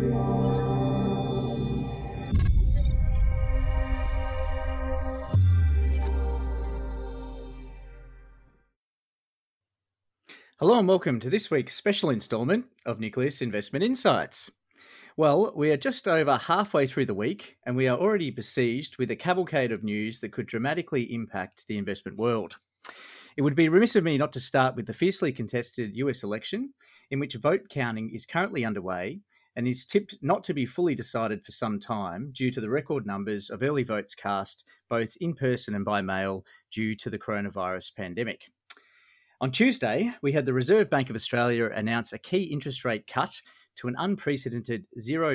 Hello and welcome to this week's special instalment of Nucleus Investment Insights. Well, we are just over halfway through the week and we are already besieged with a cavalcade of news that could dramatically impact the investment world. It would be remiss of me not to start with the fiercely contested US election, in which vote counting is currently underway and is tipped not to be fully decided for some time due to the record numbers of early votes cast both in person and by mail due to the coronavirus pandemic. On Tuesday, we had the Reserve Bank of Australia announce a key interest rate cut to an unprecedented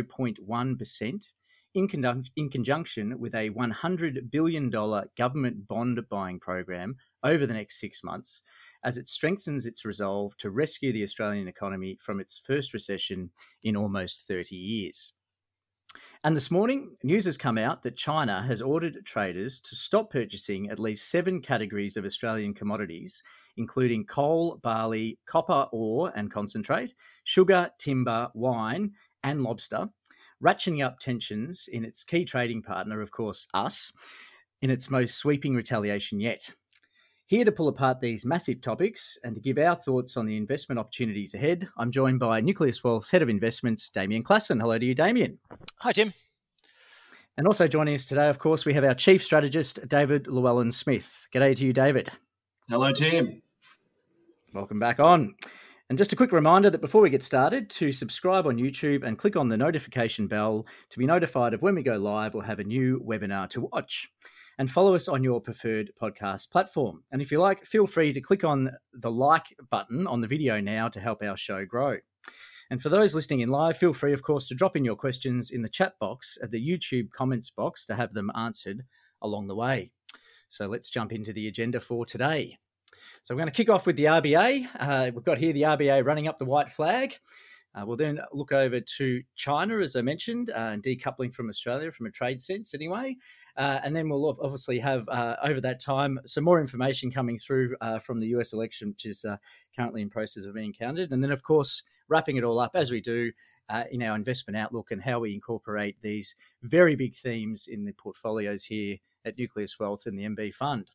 0.1% in conjunction with a $100 billion government bond buying program over the next 6 months, as it strengthens its resolve to rescue the Australian economy from its first recession in almost 30 years. And this morning, news has come out that China has ordered traders to stop purchasing at least 7 categories of Australian commodities, including coal, barley, copper ore and concentrate, sugar, timber, wine and lobster, ratcheting up tensions in its key trading partner, of course, us, in its most sweeping retaliation yet. Here to pull apart these massive topics and to give our thoughts on the investment opportunities ahead, I'm joined by Nucleus Wealth's Head of Investments, Damien Klassen. Hello to you, Damien. Hi, Tim. And also joining us today, of course, we have our Chief Strategist, David Llewellyn-Smith. G'day to you, David. Hello, Tim. Welcome back on. And just a quick reminder that before we get started, to subscribe on YouTube and click on the notification bell to be notified of when we go live or have a new webinar to watch. And follow us on your preferred podcast platform. And if you like, feel free to click on the like button on the video now to help our show grow. And for those listening in live, feel free, of course, to drop in your questions in the chat box at the YouTube comments box to have them answered along the way. So let's jump into the agenda for today. So we're going to kick off with the RBA. We've got here the RBA running up the white flag. We'll then look over to China, as I mentioned, and decoupling from Australia from a trade sense anyway. And then we'll obviously have, over that time, some more information coming through from the US election, which is currently in process of being counted. And then, of course, wrapping it all up, as we do, in our investment outlook and how we incorporate these very big themes in the portfolios here at Nucleus Wealth and the MB Fund.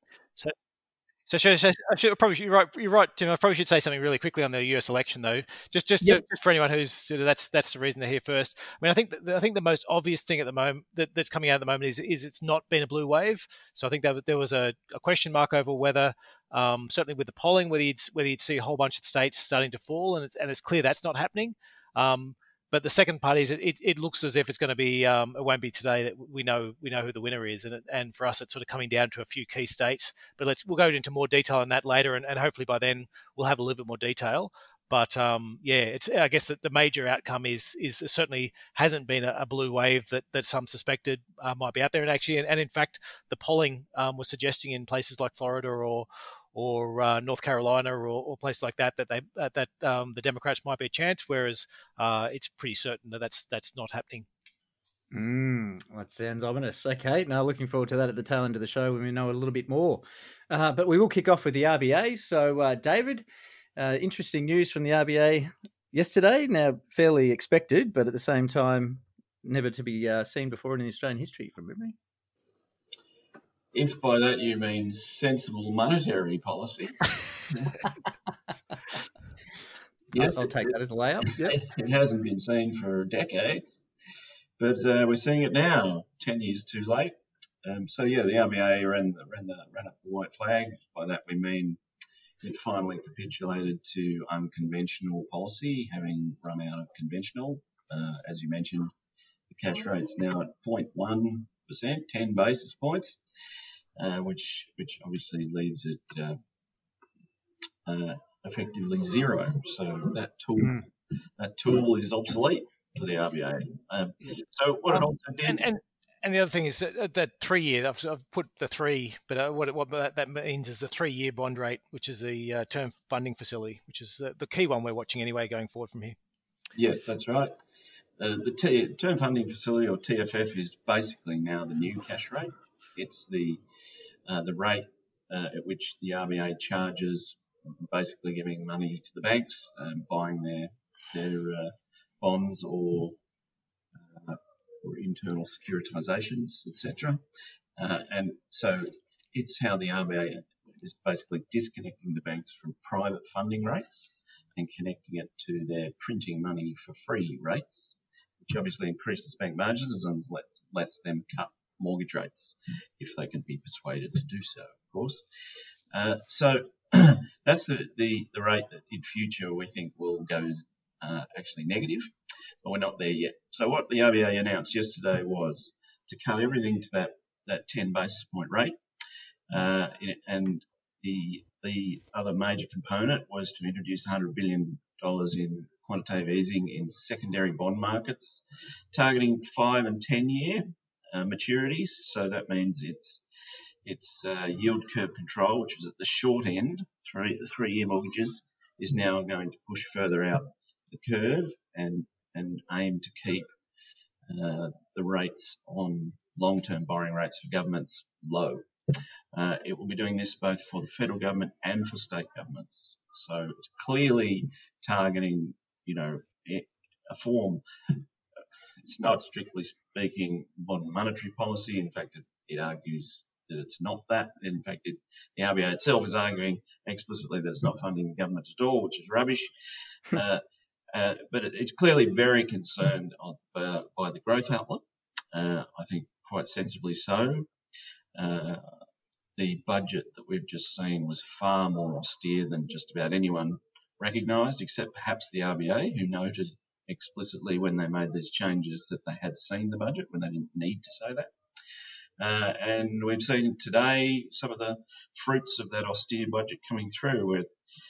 So you're right, Tim. I probably should say something really quickly on the US election, though. Just for anyone who's sort of that's the reason they're here first. I mean, I think the most obvious thing at the moment that's coming out at the moment is it's not been a blue wave. So I think that there was a question mark over whether, certainly with the polling, whether you'd see a whole bunch of states starting to fall, and it's clear that's not happening. But the second part is it looks as if it's going to be it won't be today that we know who the winner is, and for us it's sort of coming down to a few key states. But we'll go into more detail on that later, and hopefully by then we'll have a little bit more detail. But it's I guess that the major outcome is certainly hasn't been a blue wave that some suspected might be out there, and in fact the polling was suggesting in places like Florida or North Carolina or places like that the Democrats might be a chance, whereas it's pretty certain that's not happening. That sounds ominous. Okay, now looking forward to that at the tail end of the show when we know a little bit more. But we will kick off with the RBA. So, David, interesting news from the RBA yesterday. Now, fairly expected, but at the same time, never to be seen before in Australian history, from memory. If by that you mean sensible monetary policy. Yes, I'll take that as a layup. Yep. It hasn't been seen for decades, but we're seeing it now, 10 years too late. The RBA ran up the white flag. By that we mean it finally capitulated to unconventional policy, having run out of conventional. As you mentioned, the cash rate's now at 0.1%, 10 basis points. Which obviously leaves it effectively zero. So that tool is obsolete for the RBA. So what it also did, and the other thing is that 3 year. I've put the 3, but what that means is the 3 year bond rate, which is the term funding facility, which is the key one we're watching anyway going forward from here. Yeah, that's right. The term funding facility, or TFF, is basically now the new cash rate. It's the rate at which the RBA charges, basically giving money to the banks, buying their bonds or or internal securitisations, etc. And so it's how the RBA is basically disconnecting the banks from private funding rates and connecting it to their printing money for free rates, which obviously increases bank margins and lets them cut mortgage rates if they can be persuaded to do so, of course. So that's the rate that in future we think will go actually negative, but we're not there yet. So what the RBA announced yesterday was to cut everything to that 10 basis point rate, and the other major component was to introduce $100 billion in quantitative easing in secondary bond markets, targeting 5 and 10 year maturities. So that means it's yield curve control, which is at the short end. The 3-year mortgages is now going to push further out the curve and aim to keep the rates on long-term borrowing rates for governments low. It will be doing this both for the federal government and for state governments. So it's clearly targeting, a form. It's not strictly speaking modern monetary policy. In fact, it argues that it's not that. In fact, the RBA itself is arguing explicitly that it's not funding the government at all, which is rubbish. But it's clearly very concerned by the growth outlook. I think quite sensibly so. The budget that we've just seen was far more austere than just about anyone recognised, except perhaps the RBA, who noted explicitly when they made these changes that they had seen the budget when they didn't need to say that. And we've seen today some of the fruits of that austere budget coming through with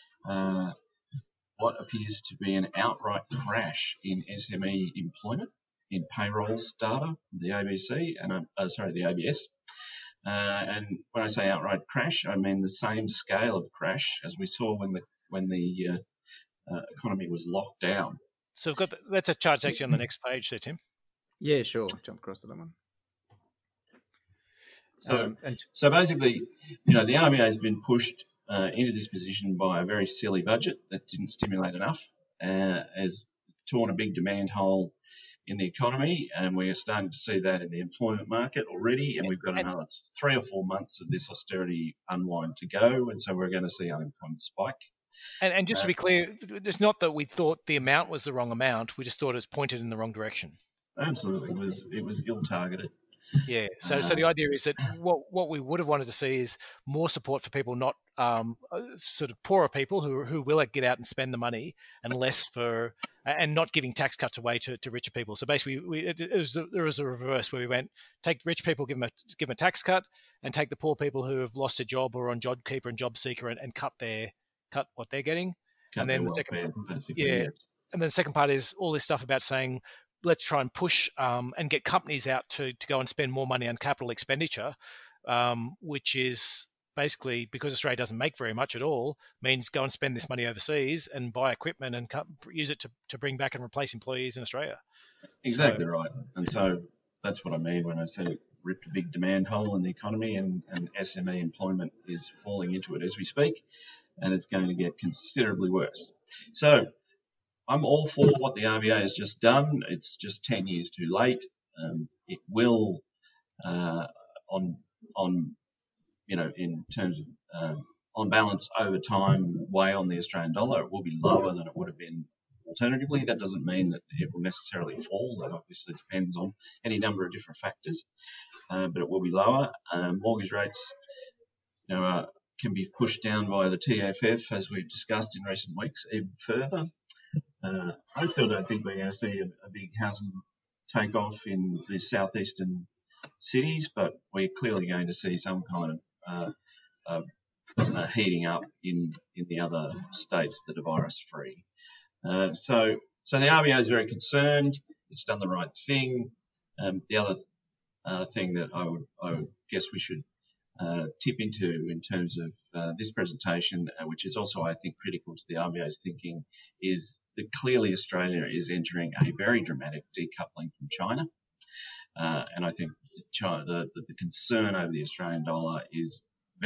what appears to be an outright crash in SME employment in payrolls data, the ABC and the ABS. And when I say outright crash, I mean the same scale of crash as we saw when the economy was locked down. So we've got that's a chart actually on the next page there, Tim. Yeah, sure. Jump across to that one. So basically, the RBA has been pushed into this position by a very silly budget that didn't stimulate enough, has torn a big demand hole in the economy, and we are starting to see that in the employment market already, and we've got another 3 or 4 months of this austerity unwind to go, and so we're going to see unemployment spike. And just to be clear, it's not that we thought the amount was the wrong amount, we just thought it was pointed in the wrong direction. Absolutely, it was ill-targeted. Yeah, so the idea is that what we would have wanted to see is more support for people, not sort of poorer people who will get out and spend the money, and less and not giving tax cuts away to richer people. So basically, there was a reverse where we went take rich people, give them a tax cut, and take the poor people who have lost a job or on JobKeeper and JobSeeker and cut what they're getting. And then the second part is all this stuff about saying, let's try and push and get companies out to go and spend more money on capital expenditure, which is basically, because Australia doesn't make very much at all, means go and spend this money overseas and buy equipment and use it to bring back and replace employees in Australia. Exactly right. And so that's what I mean when I said it ripped a big demand hole in the economy, and SME employment is falling into it as we speak, and it's going to get considerably worse. So I'm all for what the RBA has just done. It's just 10 years too late. It will, in terms of on balance over time, weigh on the Australian dollar. It will be lower than it would have been alternatively. That doesn't mean that it will necessarily fall. That obviously depends on any number of different factors, but it will be lower. Mortgage rates, can be pushed down by the TFF, as we've discussed in recent weeks, even further. I still don't think we're going to see a big housing takeoff in the southeastern cities, but we're clearly going to see some kind of heating up in the other states that are virus-free. So the RBA is very concerned. It's done the right thing. The other thing that I would guess we should tip into in terms of this presentation, which is also, I think, critical to the RBA's thinking, is that clearly Australia is entering a very dramatic decoupling from China. And I think the concern over the Australian dollar is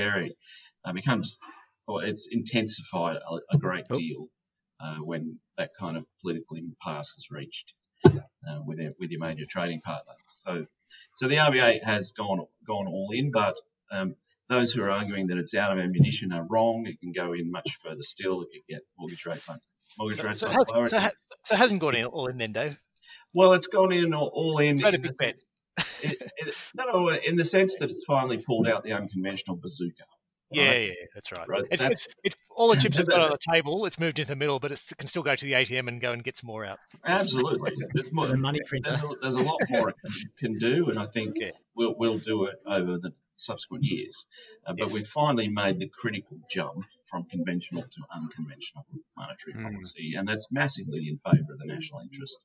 it's intensified a great deal when that kind of political impasse is reached. with your major trading partner. So the RBA has gone all in, but those who are arguing that it's out of ammunition are wrong. It can go in much further still. It could get mortgage rates lower. So it hasn't gone all in then, Dave? Well, it's gone in all in. Made a big bet. No, in the sense that it's finally pulled out the unconventional bazooka. Right? Yeah, that's right. It's all the chips have got on the table. It's moved into the middle, but it can still go to the ATM and go and get some more out. Absolutely. The money printer. There's a lot more it can do, and I think we'll do it over the subsequent years. But we've finally made the critical jump from conventional to unconventional monetary policy, and that's massively in favour of the national interest.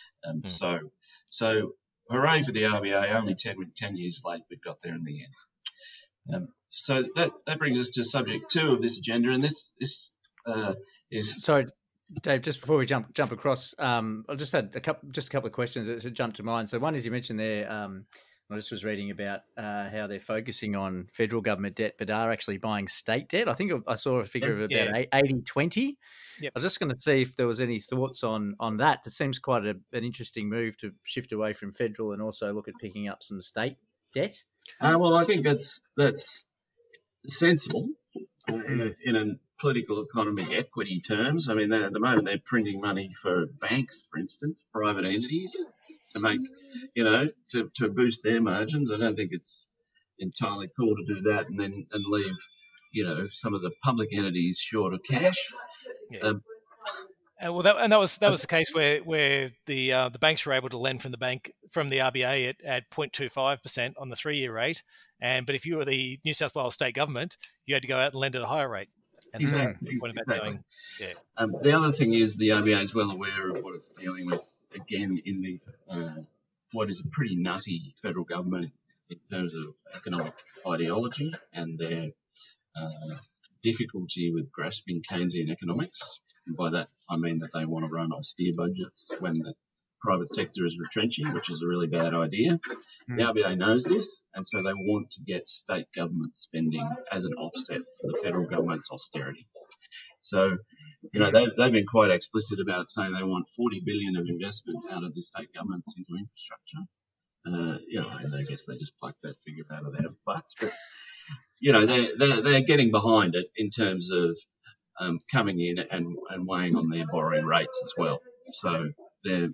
So hooray for the RBA, only 10 years late, we've got there in the end. So that brings us to subject 2 of this agenda, and this is... Sorry, Dave, just before we jump across, I just had a couple of questions that jumped to mind. So one is, you mentioned there, I just was reading about how they're focusing on federal government debt, but are actually buying state debt. I think I saw a figure of about 80-20. Yep. I was just going to see if there was any thoughts on that. It seems quite an interesting move to shift away from federal and also look at picking up some state debt. Well, I think that's sensible in a political economy equity terms. I mean, at the moment they're printing money for banks, for instance, private entities, to make, to boost their margins. I don't think it's entirely cool to do that and leave, some of the public entities short of cash. Yeah. That was the case where the banks were able to lend from the RBA at 0.25% on the 3-year rate, but if you were the New South Wales state government, you had to go out and lend at a higher rate. And so the other thing is the RBA is well aware of what it's dealing with. Again, in the what is a pretty nutty federal government in terms of economic ideology and their difficulty with grasping Keynesian economics. And by that, I mean that they want to run austere budgets when the private sector is retrenching, which is a really bad idea. The RBA knows this, and so they want to get state government spending as an offset for the federal government's austerity. So, they've been quite explicit about saying they want $40 billion of investment out of the state governments into infrastructure. And I guess they just plucked that figure out of their butts, but they're getting behind it in terms of coming in and weighing on their borrowing rates as well. So they're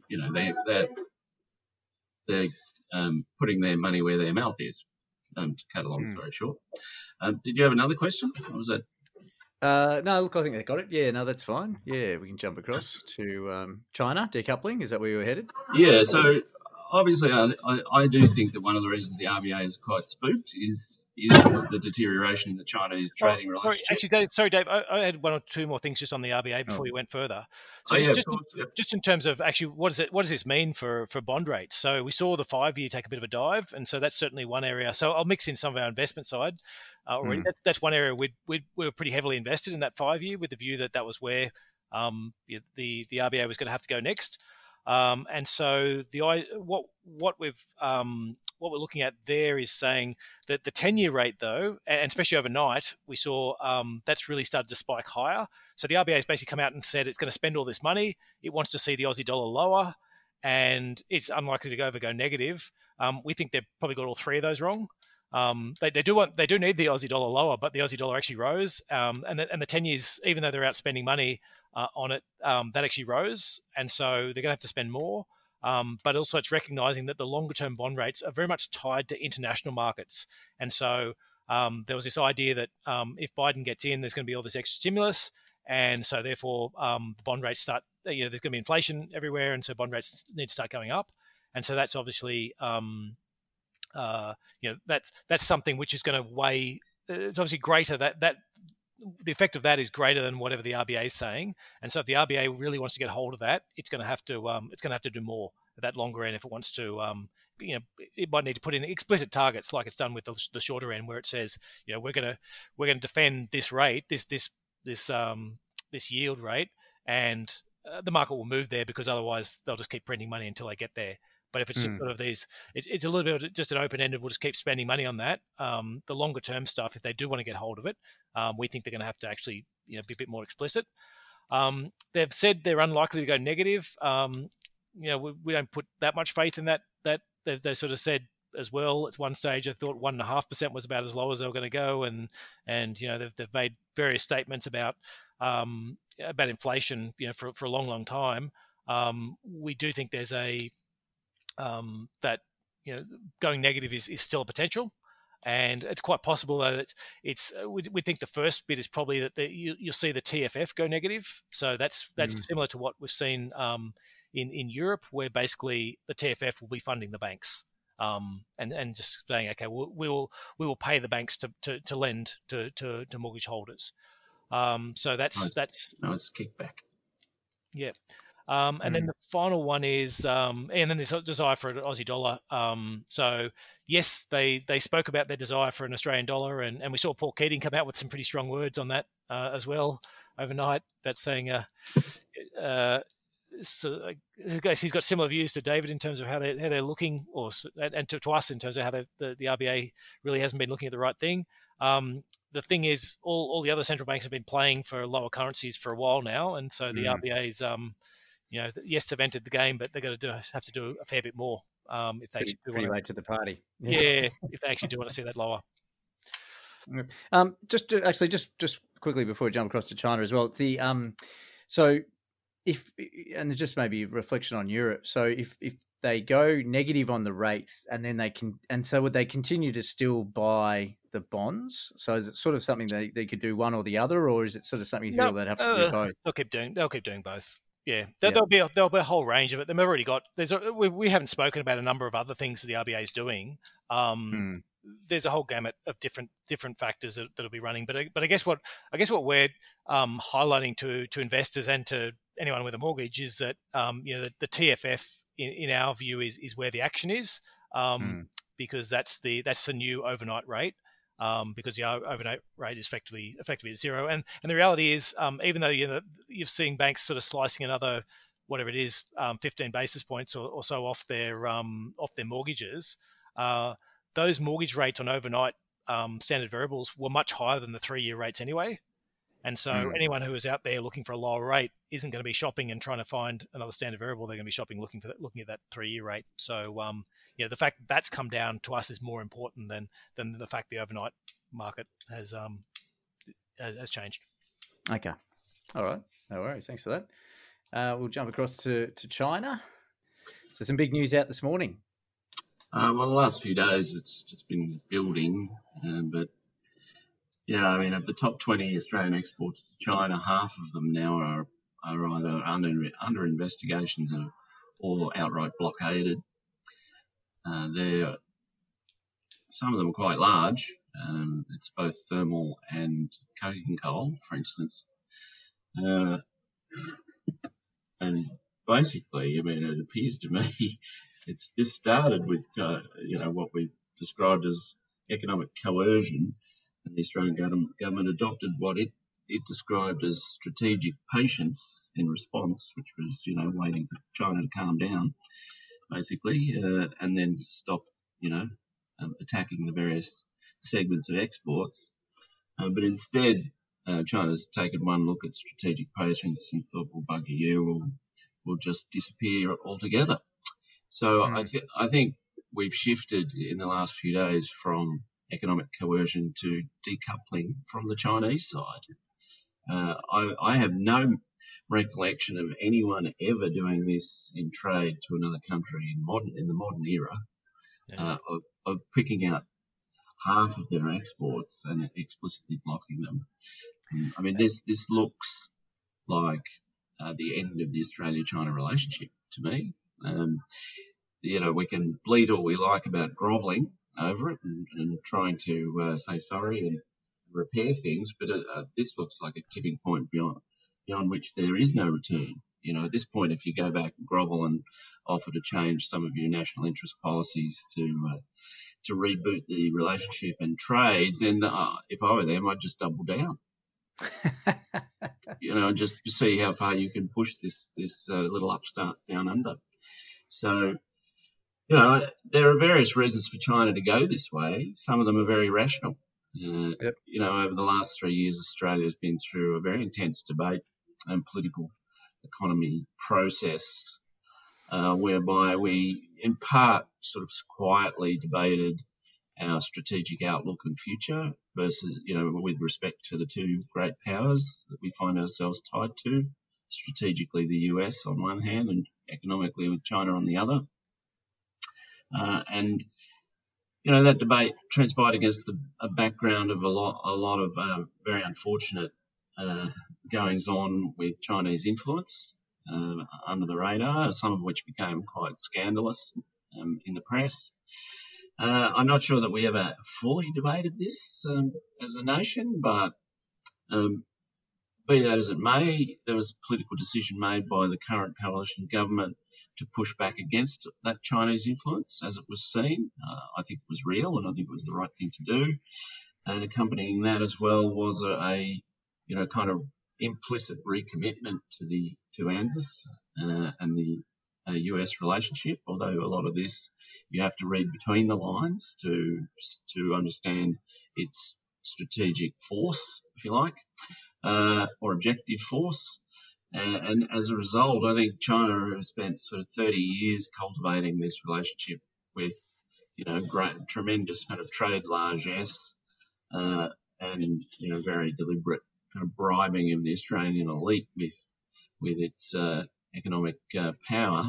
putting their money where their mouth is. To cut a long story short. Did you have another question? Or was that? No, look, I think they got it. Yeah, no, that's fine. Yeah, we can jump across to China decoupling. Is that where you were headed? Yeah. So obviously, I do think that one of the reasons the RBA is quite spooked is the deterioration in the Chinese trading relationship. Sorry, Dave. I had 1 or 2 more things just on the RBA before you went further. So just in terms of actually, what does this mean for bond rates? So we saw the 5-year take a bit of a dive, and so that's certainly one area. So I'll mix in some of our investment side already. That's one area we were pretty heavily invested in that 5-year, with the view that was where the RBA was going to have to go next. And so what we're looking at there is saying that the 10-year rate, though, and especially overnight, we saw that's really started to spike higher. So the RBA has basically come out and said it's going to spend all this money. It wants to see the Aussie dollar lower, and it's unlikely to ever go negative. We think they've probably got all 3 of those wrong. They do need the Aussie dollar lower, but the Aussie dollar actually rose, and the 10 years, even though they're out spending money on it, that actually rose, and so they're going to have to spend more. But also it's recognising that the longer-term bond rates are very much tied to international markets. And so there was this idea that if Biden gets in, there's going to be all this extra stimulus. And so therefore the bond rates start, there's going to be inflation everywhere. And so bond rates need to start going up. And so that's obviously, that's something which is going to weigh. It's obviously greater that the effect of that is greater than whatever the RBA is saying, and so if the RBA really wants to get hold of that, it's going to have to do more at that longer end if it wants to. It might need to put in explicit targets, like it's done with the shorter end, where it says, we're going to defend this rate, this yield rate, and the market will move there, because otherwise they'll just keep printing money until they get there. But if it's just sort of these, it's a little bit of just an open-ended, we'll just keep spending money on that. The longer-term stuff, if they do want to get hold of it, we think they're going to have to actually be a bit more explicit. They've said they're unlikely to go negative. we don't put that much faith in that. That they sort of said as well at one stage. I thought 1.5% was about as low as they were going to go, and they've made various statements about inflation, for a long time. We do think there's that going negative is still a potential. And it's quite possible though that we think the first bit is probably that you'll see the TFF go negative. So that's similar to what we've seen in Europe, where basically the TFF will be funding the banks, and just saying, okay, we will pay the banks to lend to mortgage holders. So that's nice kickback. Yeah. And then the final one is, and then this desire for an Aussie dollar. So yes, they spoke about their desire for an Australian dollar, and we saw Paul Keating come out with some pretty strong words on that as well overnight. That's saying, so I guess he's got similar views to David in terms of how they're looking, and to us in terms of how the RBA really hasn't been looking at the right thing. The thing is, all the other central banks have been playing for lower currencies for a while now, and so the RBA's yes, they've entered the game, but they're going to have to do a fair bit more if they pretty late to the party. Yeah, if they actually do want to see that lower. Just quickly before we jump across to China as well. So and just maybe reflection on Europe. So if they go negative on the rates, and then so would they continue to still buy the bonds? So is it sort of something they could do one or the other, or is it sort of something you feel they'd have to do both? They'll keep doing both. Yeah, there'll be a whole range of it. They've already got. We haven't spoken about a number of other things that the RBA is doing. There's a whole gamut of different factors that'll be running. But I guess what we're highlighting to investors and to anyone with a mortgage is that the TFF in our view is where the action is, because that's the new overnight rate. Because the overnight rate is effectively at zero, and the reality is, even though you're seeing banks sort of slicing another, whatever it is, 15 basis points or so off their mortgages, those mortgage rates on overnight standard variables were much higher than the 3-year rates anyway. And so anyone who is out there looking for a lower rate isn't going to be shopping and trying to find another standard variable. They're going to be shopping looking at that 3-year rate. So the fact that that's come down to us is more important than the fact the overnight market has changed. Okay, all right, no worries. Thanks for that. We'll jump across to China. So some big news out this morning. Well, the last few days it's been building, but. Yeah, I mean, of the top 20 Australian exports to China, half of them now are either under investigations or outright blockaded. Some of them are quite large. It's both thermal and coking coal, for instance. And basically, I mean, it appears to me this started with what we described as economic coercion. And the Australian government adopted what it described as strategic patience in response, which was, waiting for China to calm down, basically, and then stop, attacking the various segments of exports. But instead, China's taken one look at strategic patience and thought, well, bugger you, we'll just disappear altogether. So I think we've shifted in the last few days from economic coercion to decoupling from the Chinese side. I have no recollection of anyone ever doing this in trade to another country in the modern era, of picking out half of their exports and explicitly blocking them. I mean, this looks like the end of the Australia-China relationship to me. We can bleat all we like about grovelling over it and trying to say sorry and repair things, but this looks like a tipping point beyond which there is no return. At this point, if you go back and grovel and offer to change some of your national interest policies to reboot the relationship and trade, then if I were them, I'd just double down. Just see how far you can push this little upstart down under. So. There are various reasons for China to go this way. Some of them are very rational. Yep. Over the last 3 years, Australia has been through a very intense debate and political economy process whereby we, in part, sort of quietly debated our strategic outlook and future versus, with respect to the two great powers that we find ourselves tied to, strategically the US on one hand and economically with China on the other. And that debate transpired against a background of a lot of very unfortunate goings on with Chinese influence under the radar, some of which became quite scandalous in the press. I'm not sure that we ever fully debated this as a nation, but be that as it may, there was a political decision made by the current coalition government to push back against that Chinese influence as it was seen. I think it was real, and I think it was the right thing to do. And accompanying that as well was a kind of implicit recommitment to ANZUS and the US relationship. Although a lot of this you have to read between the lines to understand its strategic force, if you like, or objective force. And as a result, I think China has spent sort of 30 years cultivating this relationship with, great, tremendous kind of trade largesse and, very deliberate kind of bribing of the Australian elite with its economic power,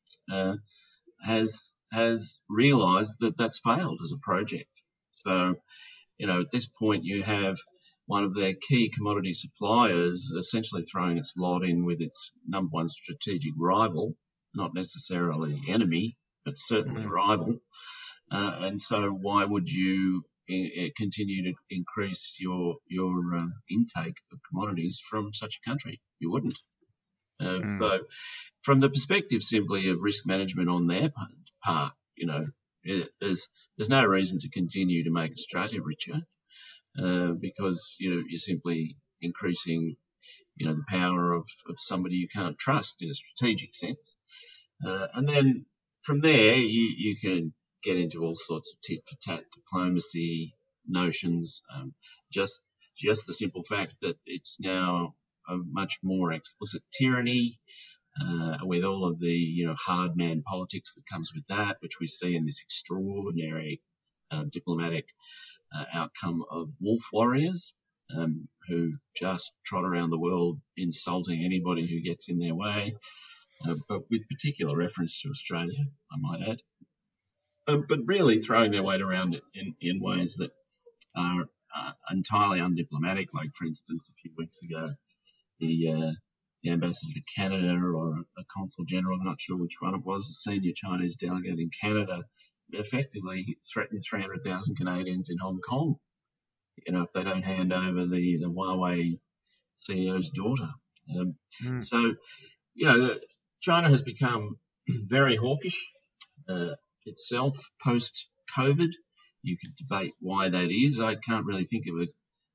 has realised that that's failed as a project. So, at this point you have one of their key commodity suppliers essentially throwing its lot in with its number one strategic rival, not necessarily enemy, but certainly rival. And so why would you continue to increase your intake of commodities from such a country? You wouldn't. So from the perspective simply of risk management on their part, there's no reason to continue to make Australia richer. Because you're simply increasing, the power of somebody you can't trust in a strategic sense, and then from there you can get into all sorts of tit for tat diplomacy notions. Just the simple fact that it's now a much more explicit tyranny, with all of the hard man politics that comes with that, which we see in this extraordinary diplomatic outcome of wolf warriors who just trot around the world insulting anybody who gets in their way, but with particular reference to Australia, I might add. But really throwing their weight around in ways that are entirely undiplomatic, like, for instance, a few weeks ago, the ambassador to Canada or a consul general, I'm not sure which one it was, a senior Chinese delegate in Canada, effectively threatened 300,000 Canadians in Hong Kong, if they don't hand over the Huawei CEO's daughter. So, China has become very hawkish itself post-COVID. You could debate why that is. I can't really think of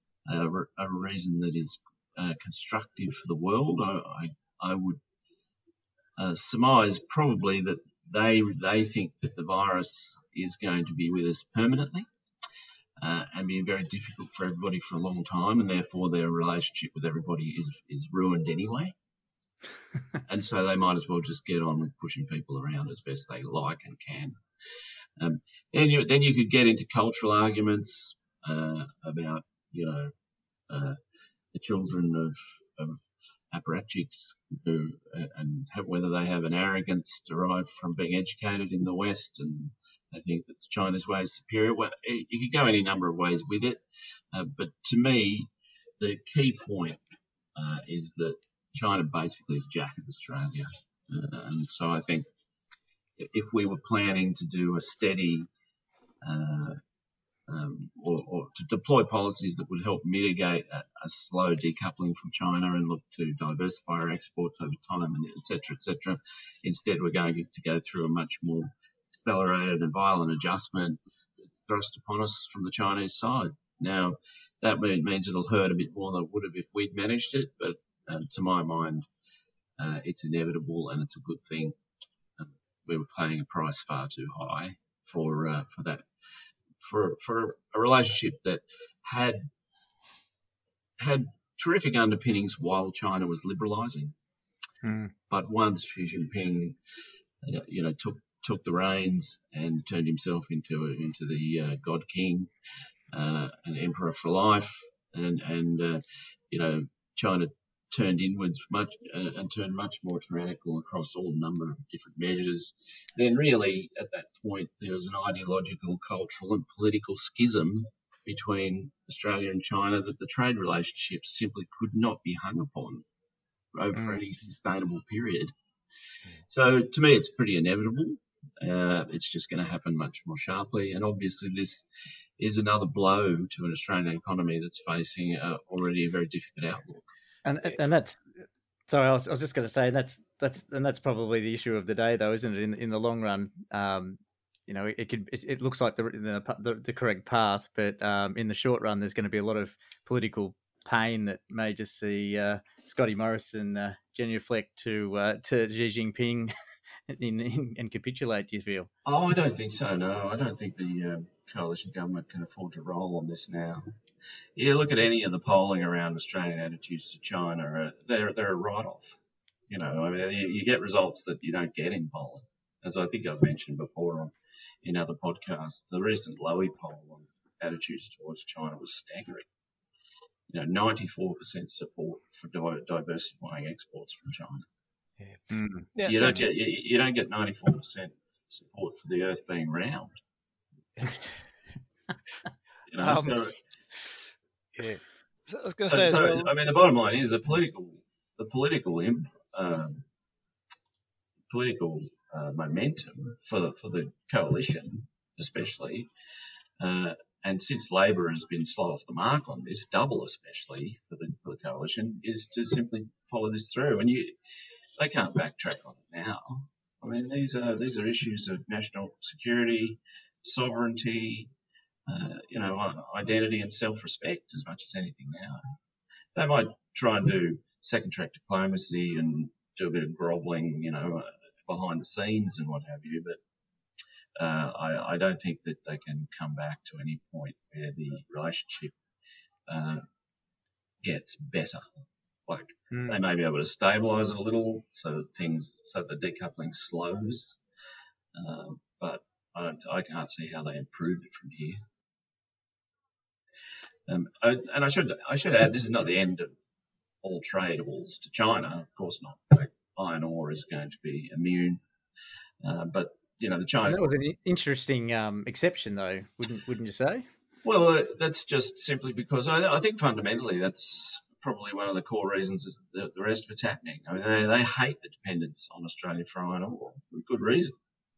a reason that is constructive for the world. I would surmise probably that they think that the virus is going to be with us permanently and be very difficult for everybody for a long time, and therefore their relationship with everybody is ruined anyway. And so they might as well just get on with pushing people around as best they like and can. Then you could get into cultural arguments about the children of apparatchiks and whether they have an arrogance derived from being educated in the West and they think that China's way is superior. Well, you could go any number of ways with it, but to me, the key point is that China basically is Jack of Australia, and so I think if we were planning to do a steady or to deploy policies that would help mitigate a slow decoupling from China and look to diversify our exports over time, and et cetera, instead we're going to go through a much more accelerated and violent adjustment thrust upon us from the Chinese side. Now, that means it'll hurt a bit more than it would have if we'd managed it, but to my mind, it's inevitable and it's a good thing. We were paying a price far too high for that. For a relationship that had terrific underpinnings while China was liberalising, but once Xi Jinping took the reins and turned himself into the God King, an emperor for life, and China turned inwards much and turned much more tyrannical across all number of different measures. Then really at that point there was an ideological, cultural and political schism between Australia and China that the trade relationship simply could not be hung upon over any sustainable period. So to me it's pretty inevitable. It's just going to happen much more sharply, and obviously this is another blow to an Australian economy that's facing already a very difficult outlook. And that's sorry, I was just going to say that's probably the issue of the day, though, isn't it? In the long run, it looks like the correct path, but in the short run, there's going to be a lot of political pain that may just see Scotty Morrison genuflect to Xi Jinping and capitulate. Do you feel? Oh, I don't think so. No, I don't think the coalition government can afford to roll on this now. You look at any of the polling around Australian attitudes to China, they're a write-off. You get results that you don't get in polling. As I think I've mentioned before in other podcasts, the recent Lowy poll on attitudes towards China was staggering. 94% support for diversifying exports from China. Yeah. You don't get 94% support for the Earth being round. So I was going to say as well. I mean, the bottom line is the political momentum for the coalition, especially, and since Labor has been slow off the mark on this, double especially for the coalition, is to simply follow this through, and they can't backtrack on it now. I mean, these are issues of national security, sovereignty, identity and self-respect as much as anything now. They might try and do second-track diplomacy and do a bit of grovelling, behind the scenes and what have you, but I don't think that they can come back to any point where the relationship gets better. They may be able to stabilise it a little so the decoupling slows, but I can't see how they improve it from here. And I should add, this is not the end of all tradables to China. Of course not. Iron ore is going to be immune, but the Chinese. That was an interesting exception, though, wouldn't you say? Well, that's just simply because I think fundamentally that's probably one of the core reasons is the rest of it's happening. I mean, they hate the dependence on Australia for iron ore with good reason.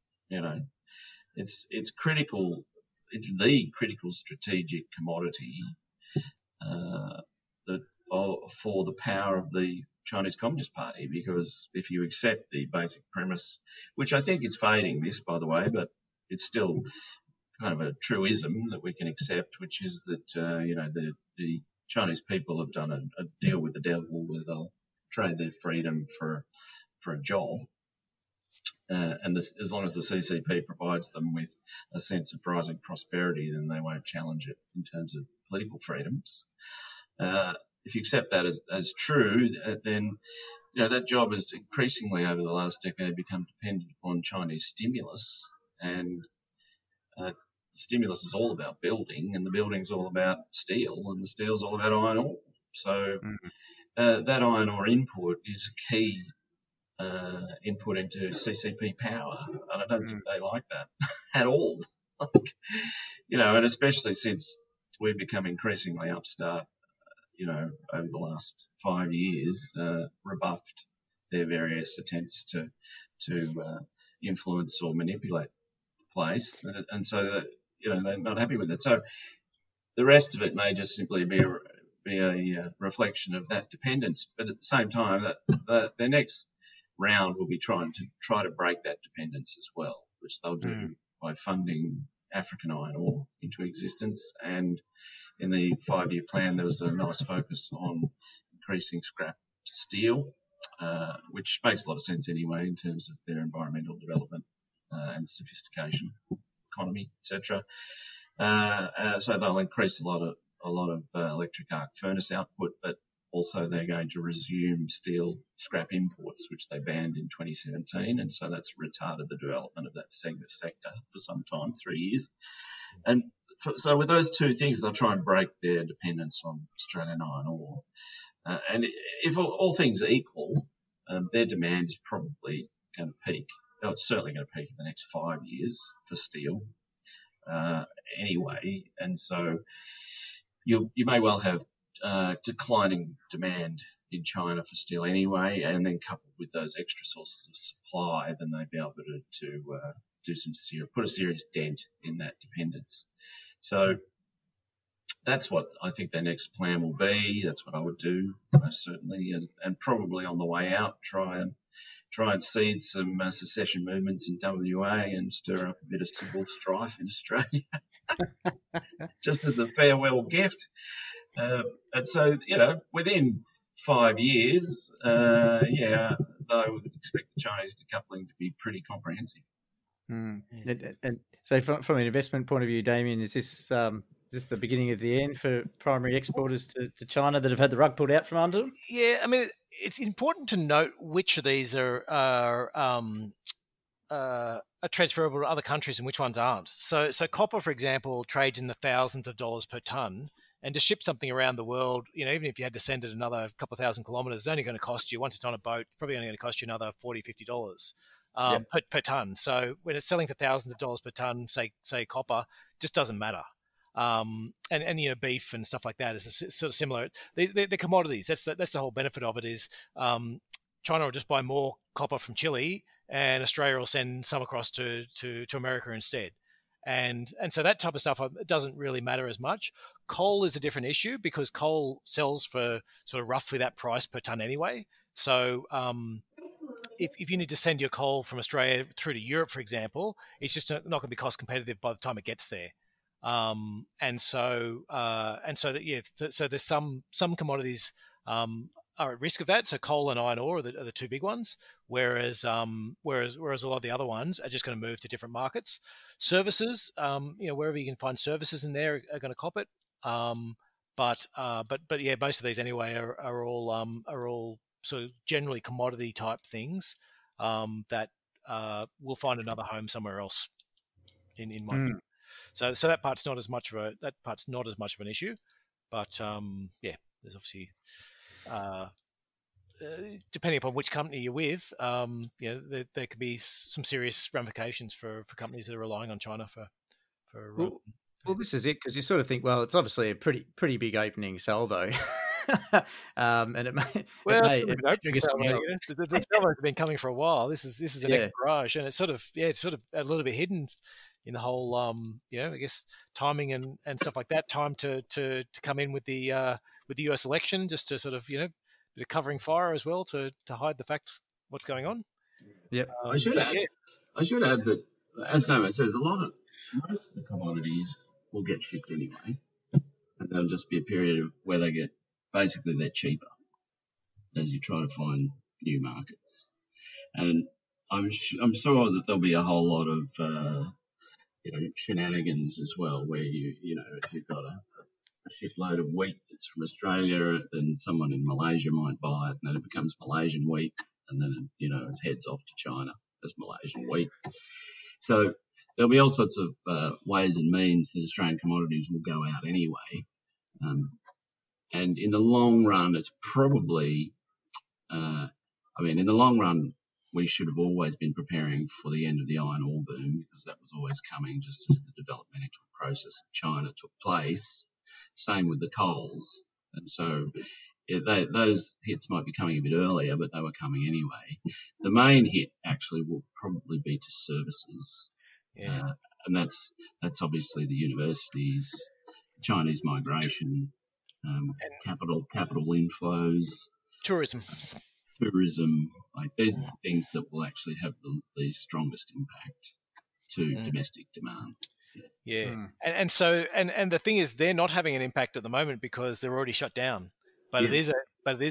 It's critical. It's the critical strategic commodity for the power of the Chinese Communist Party, because if you accept the basic premise, which I think is fading this, by the way, but it's still kind of a truism that we can accept, which is that, the Chinese people have done a deal with the devil where they'll trade their freedom for a job. And as long as the CCP provides them with a sense of rising prosperity, then they won't challenge it in terms of political freedoms. If you accept that as true, then that job has increasingly over the last decade become dependent upon Chinese stimulus, and stimulus is all about building, and the building's all about steel, and the steel's all about iron ore. So that iron ore input is a key input into CCP power, and I don't think they like that at all. And especially since we've become increasingly upstart, over the last 5 years, rebuffed their various attempts to influence or manipulate the place, and so they're not happy with it. So the rest of it may just simply be a reflection of that dependence, but at the same time, their next round will be trying to break that dependence as well, which they'll do by funding African iron ore into existence. And in the 5-year plan, there was a nice focus on increasing scrap steel, which makes a lot of sense anyway in terms of their environmental development and sophistication, economy, etc. So they'll increase a lot of electric arc furnace output, but also they're going to resume steel scrap imports, which they banned in 2017, and so that's retarded the development of that sector for some time, 3 years. And so with those two things, they'll try and break their dependence on Australian iron ore. And if all things are equal, their demand is probably going to peak. No, it's certainly going to peak in the next 5 years for steel anyway. And so you may well have declining demand in China for steel anyway, and then coupled with those extra sources of supply, then they'd be able to do put a serious dent in that dependence. So that's what I think their next plan will be. That's what I would do, most certainly, and probably on the way out, try and seed some secession movements in WA and stir up a bit of civil strife in Australia, just as a farewell gift. And so, within 5 years, I would expect the Chinese decoupling to be pretty comprehensive. And so, from an investment point of view, Damien, is this the beginning of the end for primary exporters to China that have had the rug pulled out from under them? Yeah, I mean, it's important to note which of these are transferable to other countries and which ones aren't. So copper, for example, trades in the thousands of dollars per ton. And to ship something around the world, even if you had to send it another couple of thousand kilometres, it's only going to cost you, once it's on a boat, probably only going to cost you another $40, $50 per ton. So when it's selling for thousands of dollars per ton, say copper, just doesn't matter. And beef and stuff like that is sort of similar. They're commodities. That's the whole benefit of it is China will just buy more copper from Chile, and Australia will send some across to America instead. And so that type of stuff doesn't really matter as much. Coal is a different issue because coal sells for sort of roughly that price per ton anyway. So if you need to send your coal from Australia through to Europe, for example, it's just not going to be cost competitive by the time it gets there. So there's some commodities are at risk of that. So coal and iron ore are the two big ones, whereas a lot of the other ones are just going to move to different markets. Services, wherever you can find services in there are going to cop it. But most of these anyway are all sort of generally commodity type things that will find another home somewhere else. In my view. So that part's not as much of an issue, but there's obviously depending upon which company you're with, there could be some serious ramifications for companies that are relying on China for. Well, this is it, because you sort of think, well, it's obviously a pretty big opening salvo. And it may. The salvo's been coming for a while. This is an egg barrage, and it's sort of a little bit hidden in the whole, I guess timing and stuff like that. Time to come in with the US election, just to sort of bit of covering fire as well to hide the fact what's going on. Yep. I should add that, as Damo says, most of the commodities will get shipped anyway, and there'll just be a period of where they're cheaper as you try to find new markets. And I'm sure that there'll be a whole lot of shenanigans as well, where if you've got a shipload of wheat that's from Australia, and someone in Malaysia might buy it, and then it becomes Malaysian wheat, and then it heads off to China as Malaysian wheat. So there'll be all sorts of ways and means that Australian commodities will go out anyway. And in the long run, it's probably, in the long run, we should have always been preparing for the end of the iron ore boom, because that was always coming just as the developmental process of China took place. Same with the coals. And so those hits might be coming a bit earlier, but they were coming anyway. The main hit actually will probably be to services. Yeah. And that's obviously the universities, Chinese migration, capital inflows, tourism. Like these are the things that will actually have the strongest impact to domestic demand. Yeah. And so the thing is, they're not having an impact at the moment because they're already shut down. But it is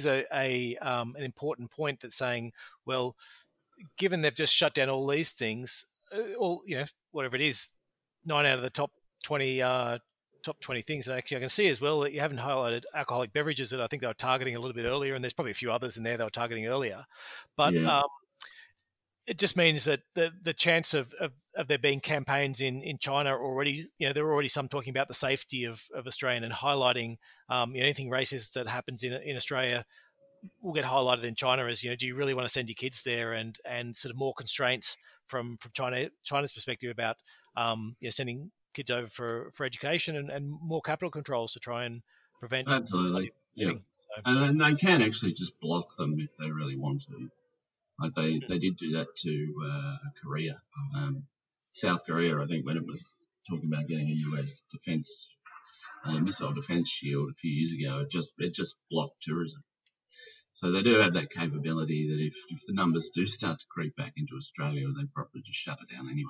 an important point that's saying, well, given they've just shut down all these things, whatever it is, 9 out of the top 20 top 20 things. And actually, I can see as well that you haven't highlighted alcoholic beverages that I think they were targeting a little bit earlier, and there's probably a few others in there they were targeting earlier. But it just means that the chance of there being campaigns in China already, there are already some talking about the safety of Australian and highlighting anything racist that happens in Australia will get highlighted in China as, do you really want to send your kids there, and sort of more constraints from China's perspective about sending kids over for education, and more capital controls to try and prevent. Absolutely, yeah. So, and they can actually just block them if they really want to. Like they did do that to Korea, South Korea, I think, when it was talking about getting a US defense missile defense shield a few years ago. It just blocked tourism. So they do have that capability that if the numbers do start to creep back into Australia, they probably just shut it down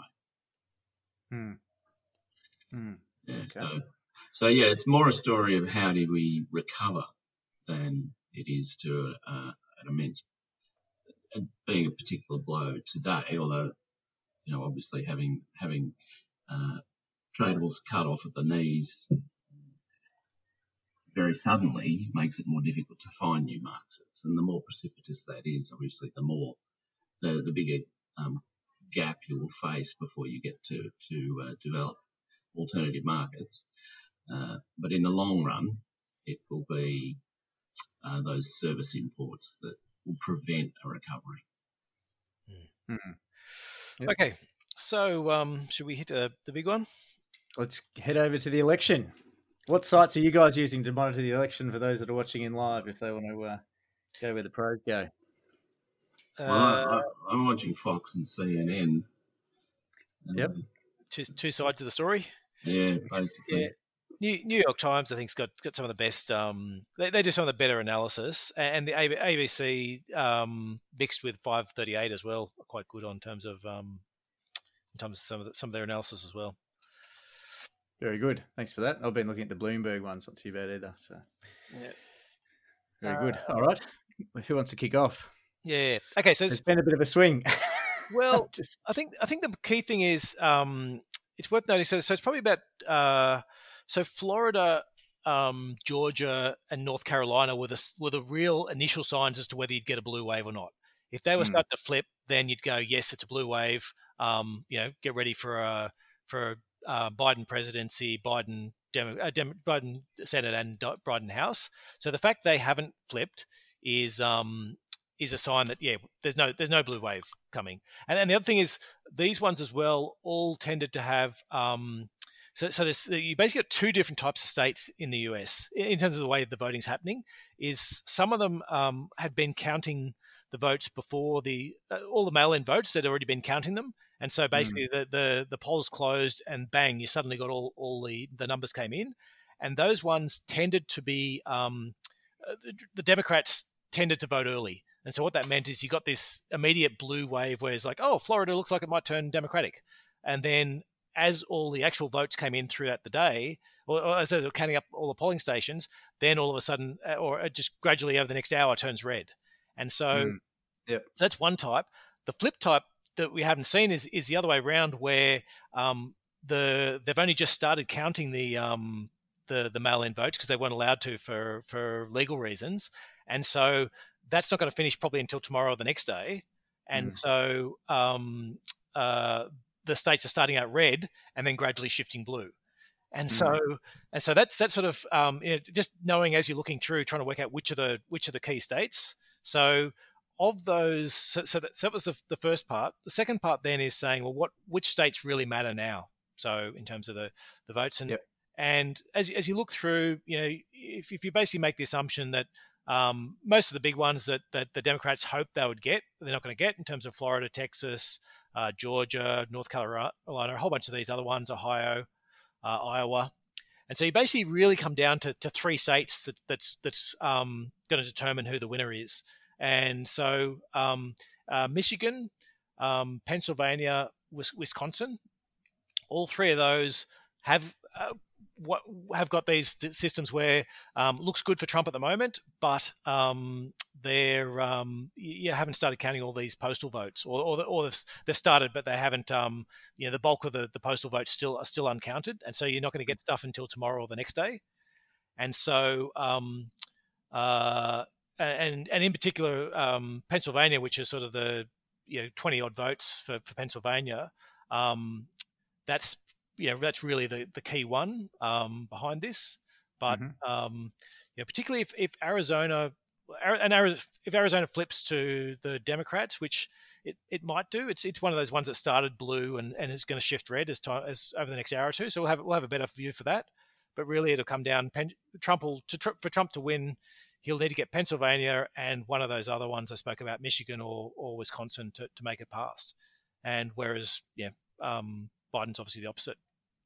anyway. Yeah. Okay. So yeah, it's more a story of how do we recover than it is to an immense. And being a particular blow today, although obviously having tradables cut off at the knees very suddenly makes it more difficult to find new markets, and the more precipitous that is, obviously, the more the bigger gap you will face before you get to develop alternative markets. But in the long run, it will be those service imports that will prevent a recovery. Yep. Okay, so should we hit the big one? Let's head over to the election. What sites are you guys using to monitor the election for those that are watching in live, if they want to go where the pros go? Well, I'm watching Fox and CNN. Yep. Two sides of the story. Yeah, basically. Yeah. New York Times, I think, has got some of the best. They do some of the better analysis, and the ABC mixed with 538 as well, are quite good in terms of some of their analysis as well. Very good. Thanks for that. I've been looking at the Bloomberg ones, not too bad either. So, yeah, very good. All right, who wants to kick off? Yeah. Okay. So it's been a bit of a swing. Well, I think the key thing is it's worth noting. So it's probably about. So Florida, Georgia, and North Carolina were the real initial signs as to whether you'd get a blue wave or not. If they were starting to flip, then you'd go, yes, it's a blue wave. Get ready for a Biden presidency, Biden Senate, and Biden House. So the fact they haven't flipped is a sign that there's no blue wave coming. And the other thing is these ones as well all tended to have. So you basically got two different types of states in the US in terms of the way the voting's happening. Is some of them had been counting the votes before all the mail-in votes had already been counting them, and so basically the polls closed and bang, you suddenly got all the numbers came in, and those ones tended to be the Democrats tended to vote early, and so what that meant is you got this immediate blue wave where it's like, oh, Florida looks like it might turn Democratic, and then as all the actual votes came in throughout the day, or as they were counting up all the polling stations, then all of a sudden, or just gradually over the next hour, turns red. And so, so that's one type. The flip type that we haven't seen is the other way around, where they've only just started counting the mail-in votes because they weren't allowed to for legal reasons, and so that's not going to finish probably until tomorrow or the next day. And so the states are starting out red and then gradually shifting blue. And so that's sort of just knowing as you're looking through, trying to work out which are the key states. So of those, so that was the first part. The second part then is saying, well, which states really matter now? So in terms of the votes, and as you look through, if you basically make the assumption that most of the big ones that the Democrats hope they would get, they're not going to get, in terms of Florida, Texas, Georgia, North Carolina, a whole bunch of these other ones, Ohio, Iowa. And so you basically really come down to three states that's going to determine who the winner is. And so Michigan, Pennsylvania, Wisconsin, all three of those have have got these systems where looks good for Trump at the moment, but they're you haven't started counting all these postal votes, or they've started, but they haven't. The bulk of the postal votes are still uncounted, and so you're not going to get stuff until tomorrow or the next day. And so, and in particular, Pennsylvania, which is sort of the 20 odd votes for Pennsylvania, that's really the key one behind this. But particularly if Arizona flips to the Democrats, which it might do, it's one of those ones that started blue and is going to shift red as over the next hour or two. So we'll have a better view for that. But really, it'll come down. For Trump to win, he'll need to get Pennsylvania and one of those other ones I spoke about, Michigan or Wisconsin, to make it past. And whereas, Biden's obviously the opposite.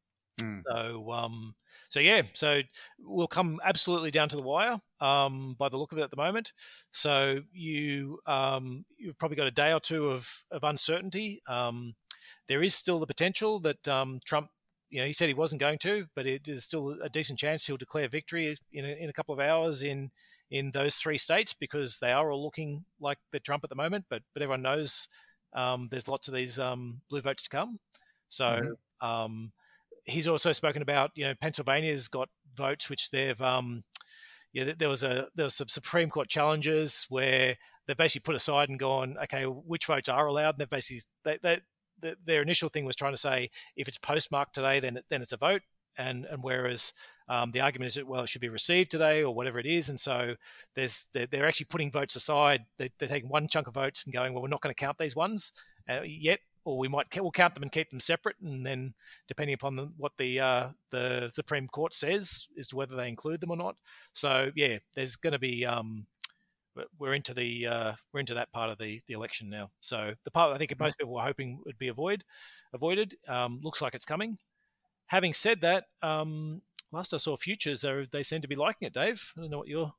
So we'll come absolutely down to the wire by the look of it at the moment. So you've probably got a day or two of uncertainty. There is still the potential that Trump, he said he wasn't going to, but it is still a decent chance he'll declare victory in a couple of hours in those 3 states, because they are all looking like they're Trump at the moment. But everyone knows there's lots of these blue votes to come. So he's also spoken about, Pennsylvania's got votes which they've there was some Supreme Court challenges where they've basically put aside and gone, okay, which votes are allowed, and they've basically their initial thing was trying to say if it's postmarked today, then it's a vote, and whereas the argument is that, well, it should be received today or whatever it is, and so they're actually putting votes aside. They're taking one chunk of votes and going, well, we're not going to count these ones yet, or we'll count them and keep them separate, and then depending upon what the Supreme Court says as to whether they include them or not. So yeah, there's going to be we're into that part of the election now. So the part I think most people were hoping would be avoided looks like it's coming. Having said that, last I saw futures, they seem to be liking it. Dave, I don't know what you're.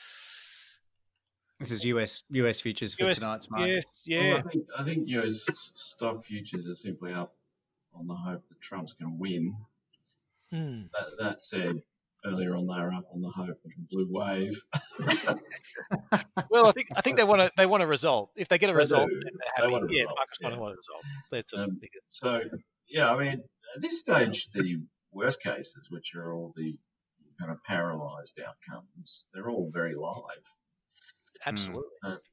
This is US futures for tonight's market. Yes, yeah. Well, I think US stock futures are simply up on the hope that Trump's going to win. That said, earlier on they were up on the hope of a blue wave. Well, I think they want a result. If they get a result, do. then they're happy. The market's want a result. That's so yeah, I mean, at this stage, the worst cases, which are all the kind of paralysed outcomes, they're all very live. Absolutely.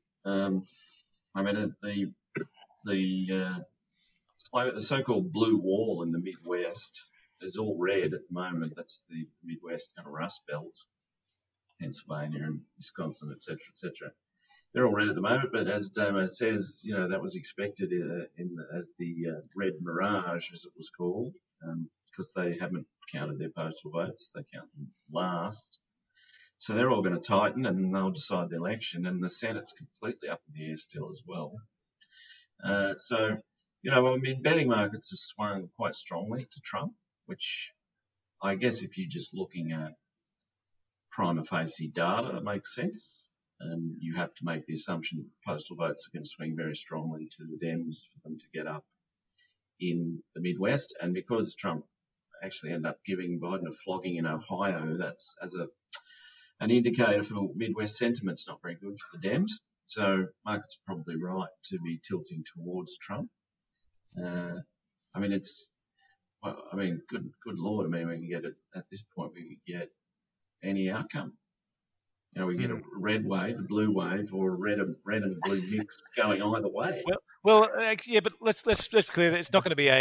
I mean, the so-called blue wall in the Midwest is all red at the moment. That's the Midwest kind of Rust Belt, Pennsylvania and Wisconsin, etc., etc. They're all red at the moment, but as Damo says, that was expected as the red mirage, as it was called, because they haven't counted their postal votes. They count them last. So they're all going to tighten, and they'll decide the election, and the Senate's completely up in the air still as well. Betting markets have swung quite strongly to Trump, which I guess if you're just looking at prima facie data, it makes sense. You have to make the assumption that postal votes are going to swing very strongly to the Dems for them to get up in the Midwest. And because Trump actually ended up giving Biden a flogging in Ohio, that's an indicator for Midwest sentiment's not very good for the Dems. So markets are probably right to be tilting towards Trump. Good Lord. I mean, we can get it at this point. We could get any outcome. We get a red wave, a blue wave, or a red and blue mix going either way. Well, but let's be clear that it's not going to be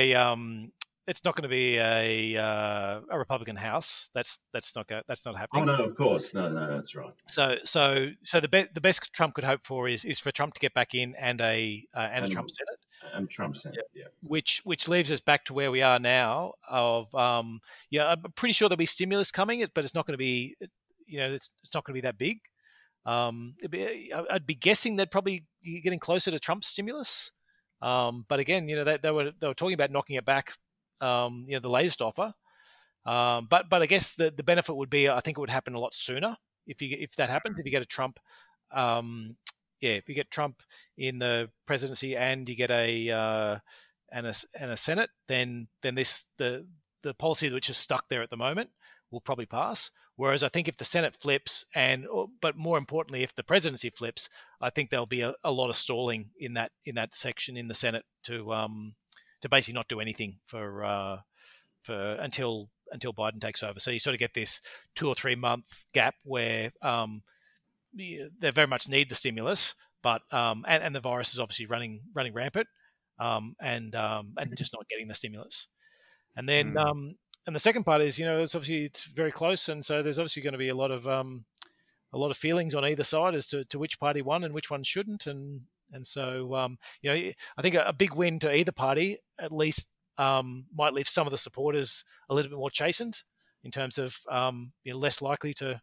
a Republican House. That's not happening. Oh no, of course, no, that's right. So the best Trump could hope for is for Trump to get back in and a Trump Senate. And Trump Senate, yeah. Which leaves us back to where we are now. I'm pretty sure there'll be stimulus coming, but it's not going to be, it's not going to be that big. I'd be guessing they'd probably be getting closer to Trump's stimulus. But again, they were talking about knocking it back. The latest offer, but I guess the benefit would be, I think it would happen a lot sooner if that happens. If you get a Trump, if you get Trump in the presidency and you get a Senate, then the policy which is stuck there at the moment will probably pass. Whereas I think if the Senate flips, but more importantly, if the presidency flips, I think there'll be a lot of stalling in that section in the Senate to basically not do anything for until Biden takes over. So you sort of get this 2 or 3 month gap where they very much need the stimulus, but and the virus is obviously running rampant, and just not getting the stimulus. And then and the second part is, it's very close, and so there's obviously going to be a lot of feelings on either side as to which party won and which one shouldn't, and so I think a big win to either party at least might leave some of the supporters a little bit more chastened in terms of less likely to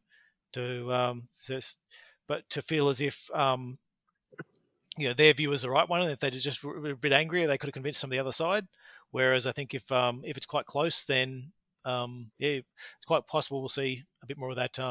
feel as if their view is the right one, and if they just were a bit angrier, they could have convinced some of the other side. Whereas I think if it's quite close, then it's quite possible we'll see a bit more of that.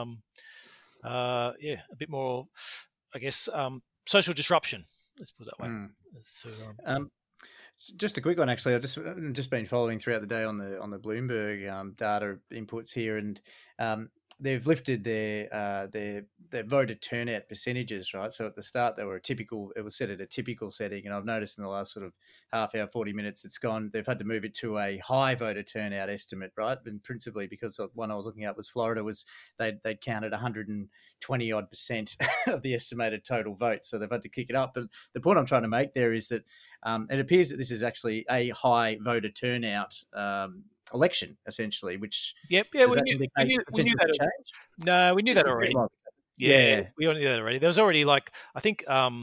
A bit more, I guess, social disruption. Let's put it that way. So, just a quick one, actually. I've just been following throughout the day on the Bloomberg data inputs here, and they've lifted their voter turnout percentages, right? So at the start, it was set at a typical setting, and I've noticed in the last sort of half hour, 40 minutes, they've had to move it to a high voter turnout estimate, right? And principally because one I was looking at was Florida, they'd counted 120 odd % of the estimated total votes, so they've had to kick it up. But the point I'm trying to make there is that it appears that this is actually a high voter turnout election, essentially, which we knew that. Change? No, we knew that already. Yeah, we all knew that already. There was already I think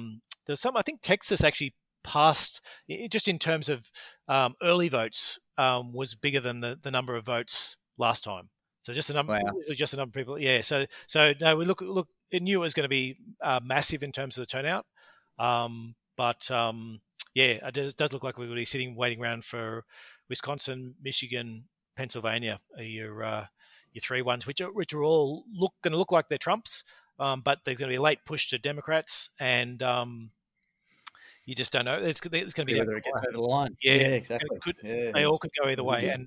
Texas actually passed, just in terms of early votes, was bigger than the number of votes last time. So just the number, just the number of people. Yeah. So no, we look. It knew it was going to be massive in terms of the turnout, but it does look like we're going to be sitting waiting around for Wisconsin, Michigan, Pennsylvania, your 3 ones, which are all going to look like they're Trump's, but there's going to be a late push to Democrats, and you just don't know. It's going to be whether it gets over the line. Yeah, exactly. They all could go either way, and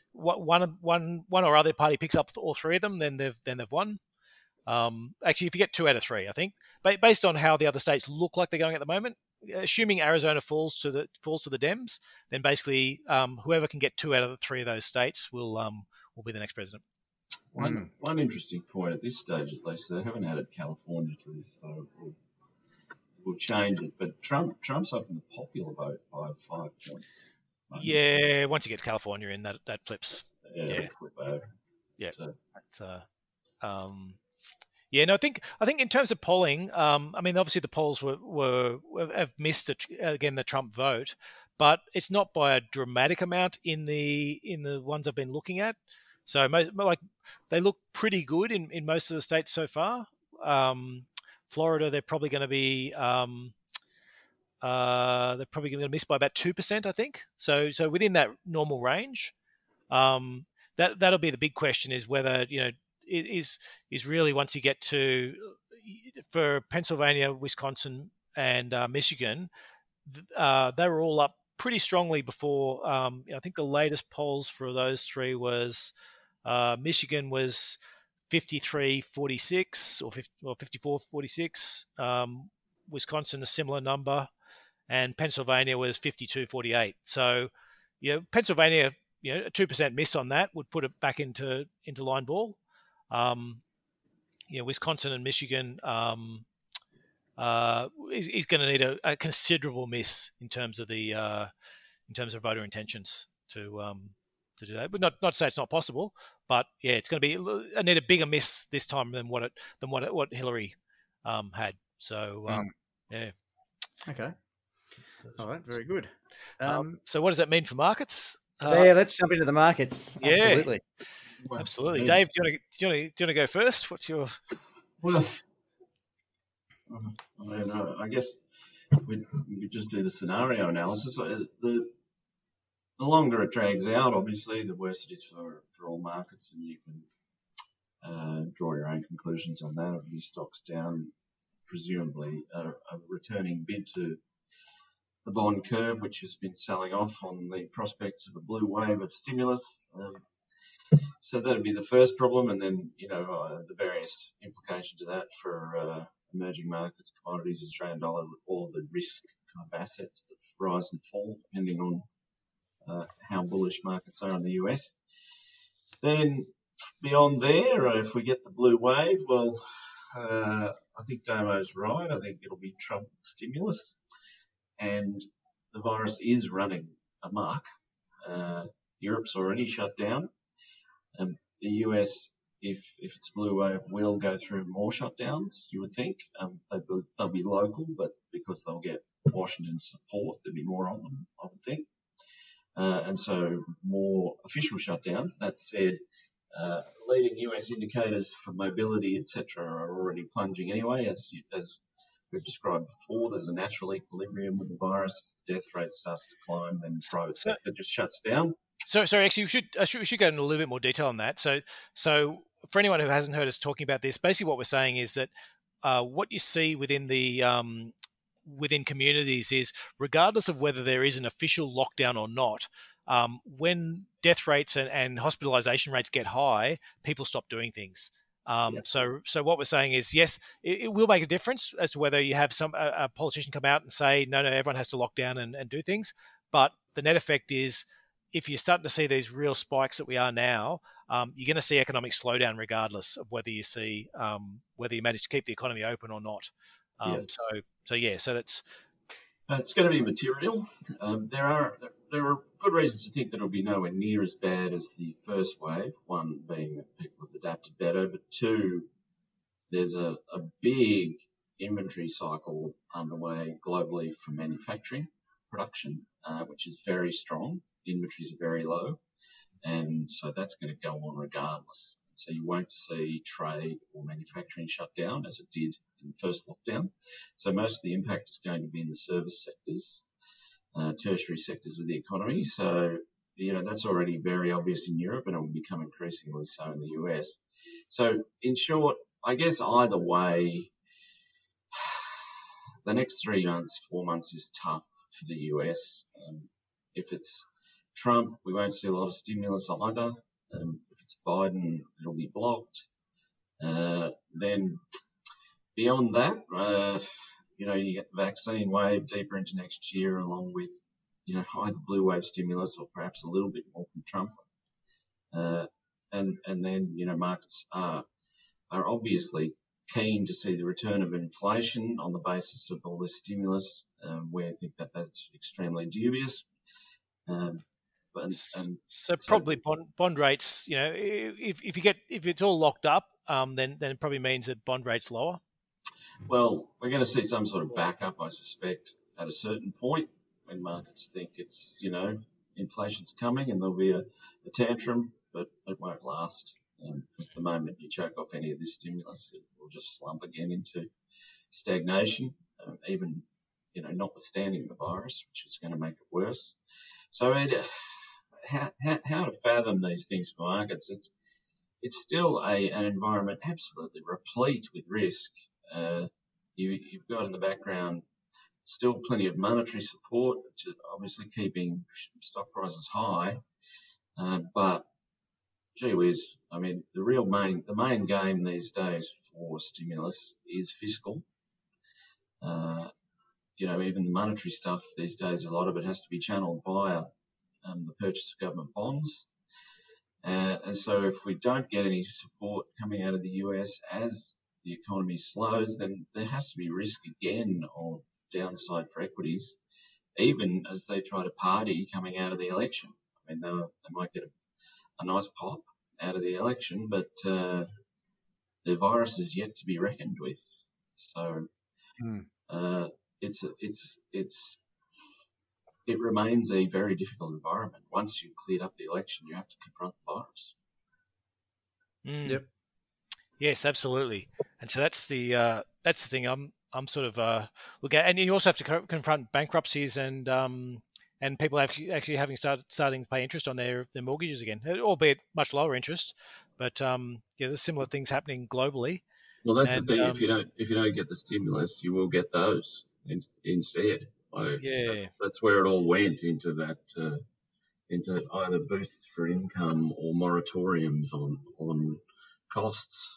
one or other party picks up all 3 of them, then they've won. Actually, if you get 2 out of 3, I think, based on how the other states look like they're going at the moment, assuming Arizona falls to the Dems, then basically whoever can get 2 out of the 3 of those states will be the next president. One interesting point at this stage, at least, they haven't added California to this, so we'll change it. But Trump's up in the popular vote by 5 points. Yeah, once you get California in, that flips. Yeah. Flip over. Yeah, so that's I think in terms of polling, obviously the polls have missed again the Trump vote, but it's not by a dramatic amount in the ones I've been looking at. So they look pretty good in most of the states so far. Florida, they're probably going to be miss by about 2%, I think. So within that normal range. That'll be the big question, is whether is really, once you get to, for Pennsylvania, Wisconsin, and Michigan, they were all up pretty strongly before. I think the latest polls for those 3 was Michigan was 53-46 or 54-46. Wisconsin, a similar number, and Pennsylvania was 52-48. So, Pennsylvania, a 2% miss on that would put it back into line ball. Wisconsin and Michigan is going to need a considerable miss in terms of voter intentions to do that. But not to say it's not possible, but it's going to be need a bigger miss this time than what Hillary had. So Okay. All right. Very good. So what does that mean for markets? Let's jump into the markets. Absolutely. Absolutely. Dave, do you want to go first? What's your... Well, I guess we could just do the scenario analysis. The longer it drags out, obviously, the worse it is for all markets, and you can draw your own conclusions on that. If your stock's down, presumably a returning bid to the bond curve, which has been selling off on the prospects of a blue wave of stimulus. So that would be the first problem, and then the various implications of that for emerging markets, commodities, Australian dollar, all the risk kind of assets that rise and fall depending on how bullish markets are in the US. Then beyond there, if we get the blue wave, well, I think Damo's right. I think it'll be Trump stimulus, and the virus is running amok. Europe's already shut down. The US, if it's blue wave, will go through more shutdowns, you would think. They'll be local, but because they'll get Washington support, there'll be more of them, I would think. And so more official shutdowns. That said, leading US indicators for mobility, etc., are already plunging anyway. As we've described before, there's a natural equilibrium with the virus. Death rate starts to climb, then private sector just shuts down. So actually, we should go into a little bit more detail on that. So for anyone who hasn't heard us talking about this, basically what we're saying is that what you see within the within communities is, regardless of whether there is an official lockdown or not, when death rates and hospitalisation rates get high, people stop doing things. So what we're saying is, yes, it will make a difference as to whether you have a politician come out and say, no, everyone has to lock down and do things. But the net effect is, if you're starting to see these real spikes that we are now, you're going to see economic slowdown regardless of whether you see whether you manage to keep the economy open or not. Yes. So that's it's going to be material. There are good reasons to think that it'll be nowhere near as bad as the first wave. One being that people have adapted better, but two, there's a big inventory cycle underway globally for manufacturing production, which is very strong. Inventories are very low, and so that's going to go on regardless. So you won't see trade or manufacturing shut down as it did in the first lockdown. So most of the impact is going to be in the service sectors, tertiary sectors of the economy. So, that's already very obvious in Europe, and it will become increasingly so in the US. So in short, I guess either way, the next 3 months, 4 months is tough for the US. If it's Trump, we won't see a lot of stimulus either. If it's Biden, it'll be blocked. Then beyond that, you get the vaccine wave deeper into next year, along with, either blue wave stimulus or perhaps a little bit more from Trump. And then, markets are obviously keen to see the return of inflation on the basis of all this stimulus. We think that that's extremely dubious. So probably bond rates, if it's all locked up, then it probably means that bond rates lower. Well, we're going to see some sort of backup, I suspect, at a certain point when markets think it's, inflation's coming and there'll be a tantrum, but it won't last. Because the moment you choke off any of this stimulus, it will just slump again into stagnation, even, notwithstanding the virus, which is going to make it worse. So how to fathom these things for markets? It's still an environment absolutely replete with risk. You've got in the background still plenty of monetary support, which is obviously keeping stock prices high. But gee whiz, I mean, the main game these days for stimulus is fiscal. Even the monetary stuff these days, a lot of it has to be channeled via the purchase of government bonds. And so if we don't get any support coming out of the US as the economy slows, then there has to be risk again of downside for equities, even as they try to party coming out of the election. I mean, they might get a nice pop out of the election, but the virus is yet to be reckoned with. So it remains a very difficult environment. Once you've cleared up the election, you have to confront the virus. Yep. Yes, absolutely. And so that's the thing I'm sort of look at. And you also have to confront bankruptcies and people actually having starting to pay interest on their mortgages again, albeit much lower interest. But there's similar things happening globally. Well, that's the thing. If you don't get the stimulus, you will get those instead. That's where it all went into that, into either boosts for income or moratoriums on costs.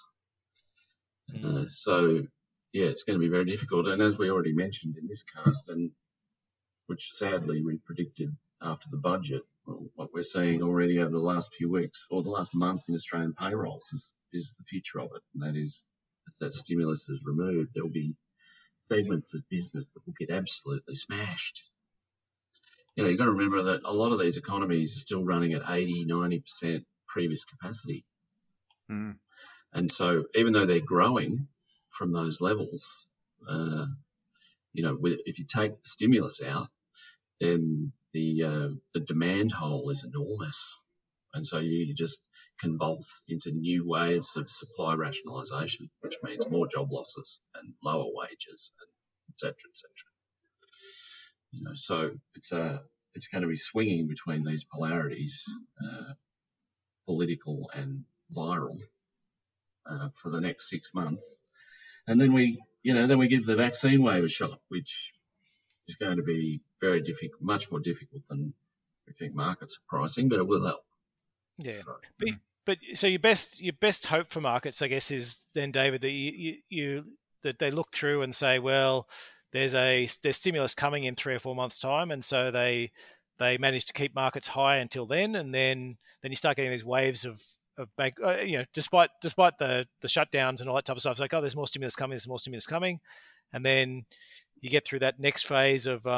So, it's going to be very difficult. And as we already mentioned in this cast, and which sadly we predicted after the budget, what we're seeing already over the last few weeks or the last month in Australian payrolls is the future of it. And that is, if that stimulus is removed, there'll be segments of business that will get absolutely smashed. You've got to remember that a lot of these economies are still running at 80, 90% previous capacity. And so even though they're growing from those levels, if you take the stimulus out, then the demand hole is enormous. And so you just convulse into new waves of supply rationalisation, which means more job losses and lower wages, and et cetera, et cetera. So it's going to be swinging between these polarities, political and viral, for the next 6 months. And then we give the vaccine wave a shot, which is going to be very difficult, much more difficult than we think markets are pricing, but it will help. Yeah. But so your best hope for markets, I guess, is then, David, that that they look through and say, well, there's stimulus coming in 3 or 4 months' time, and so they manage to keep markets high until then, and then you start getting these waves of bank, despite the shutdowns and all that type of stuff. It's like, oh, there's more stimulus coming, and then you get through that next phase of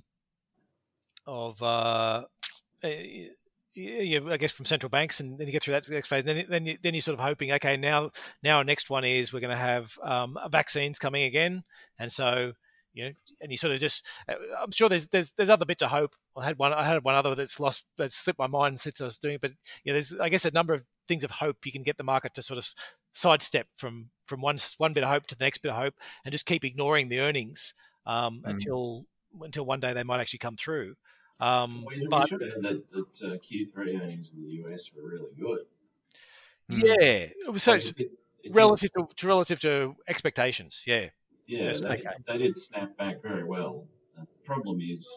I guess from central banks, and then you get through that next phase. And then you're sort of hoping, okay, now our next one is we're going to have vaccines coming again, and so and you sort of just, I'm sure there's other bits of hope. I had one other that's slipped my mind since I was doing it, but there's, I guess, a number of things of hope you can get the market to sort of sidestep from one bit of hope to the next bit of hope, and just keep ignoring the earnings until one day they might actually come through. We should add that Q3 earnings in the US were really good. Yeah, so it's relative to expectations. Yeah. Yeah, they did snap back very well. The problem is,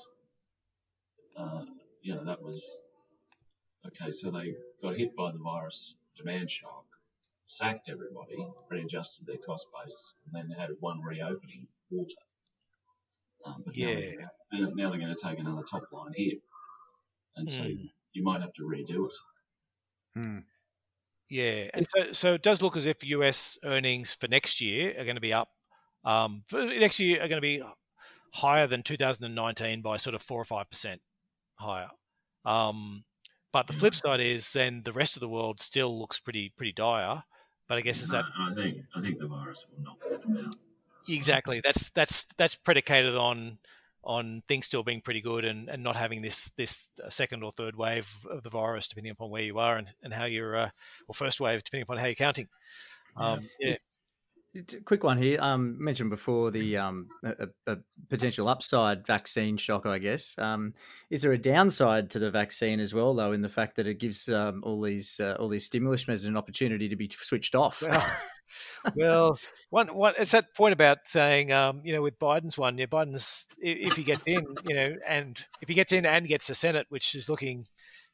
that was okay. So they got hit by the virus demand shock, sacked everybody, readjusted their cost base, and then had one reopening quarter. But now they're going to take another top line hit, and so you might have to redo it. Yeah, and so it does look as if US earnings for next year are going to be up. For next year are going to be higher than 2019 by sort of 4 or 5% higher. But the flip side is then the rest of the world still looks pretty dire. But I guess I think the virus will knock that about. Exactly. That's predicated on things still being pretty good and not having this second or third wave of the virus, depending upon where you are and how you're, or first wave, depending upon how you're counting. Quick one here. Mentioned before the a potential upside vaccine shock, I guess. Is there a downside to the vaccine as well, though, in the fact that it gives all these stimulus measures an opportunity to be switched off? Well, one it's that point about saying, with Biden's one, Biden's, if he gets in, and if he gets in and gets the Senate, which is looking,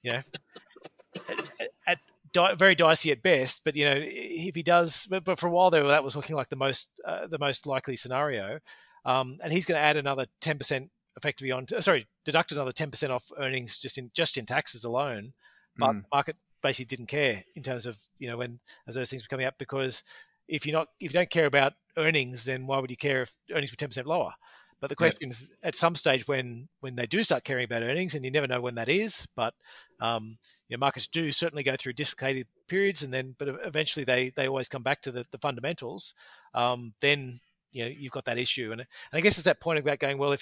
very dicey at best, but if he does, but for a while there, that was looking like the most likely scenario, and he's going to add another 10% effectively deduct another 10% off earnings just in taxes alone, but the market basically didn't care in terms of when as those things were coming up, because if you don't care about earnings, then why would you care if earnings were 10% lower? But the question is, at some stage when they do start caring about earnings, and you never know when that is, but markets do certainly go through dislocated periods, but eventually they always come back to the fundamentals. Then you've got that issue, and I guess it's that point about going, well,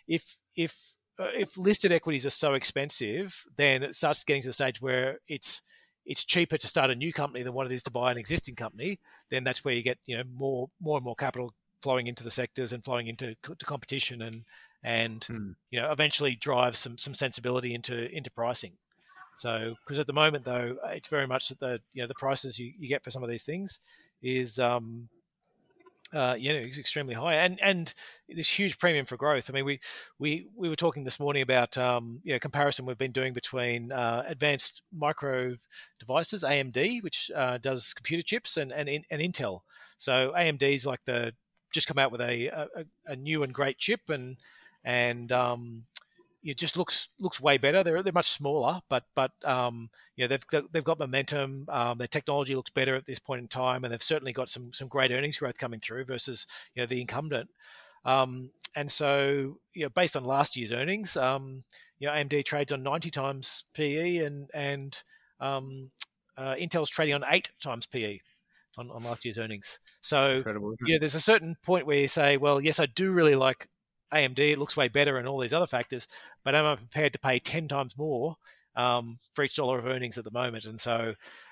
if listed equities are so expensive, then it starts getting to the stage where it's cheaper to start a new company than what it is to buy an existing company. Then that's where you get more and more capital flowing into the sectors and flowing into competition and eventually drive some sensibility into pricing. So, because at the moment though, it's very much that the prices you get for some of these things is It's extremely high, and this huge premium for growth. I mean, we were talking this morning about comparison we've been doing between advanced micro devices, AMD, which does computer chips, and Intel. So AMD's like just come out with a new and great chip, and it just looks way better. They're much smaller, but they've got momentum. Their technology looks better at this point in time, and they've certainly got some great earnings growth coming through versus the incumbent. And so based on last year's earnings, AMD trades on 90 times PE, and Intel's trading on 8 times PE. On last year's earnings. So Incredible, there's a certain point where you say, well, yes, I do really like AMD, it looks way better and all these other factors, but am I prepared to pay 10 times more for each dollar of earnings at the moment? And so,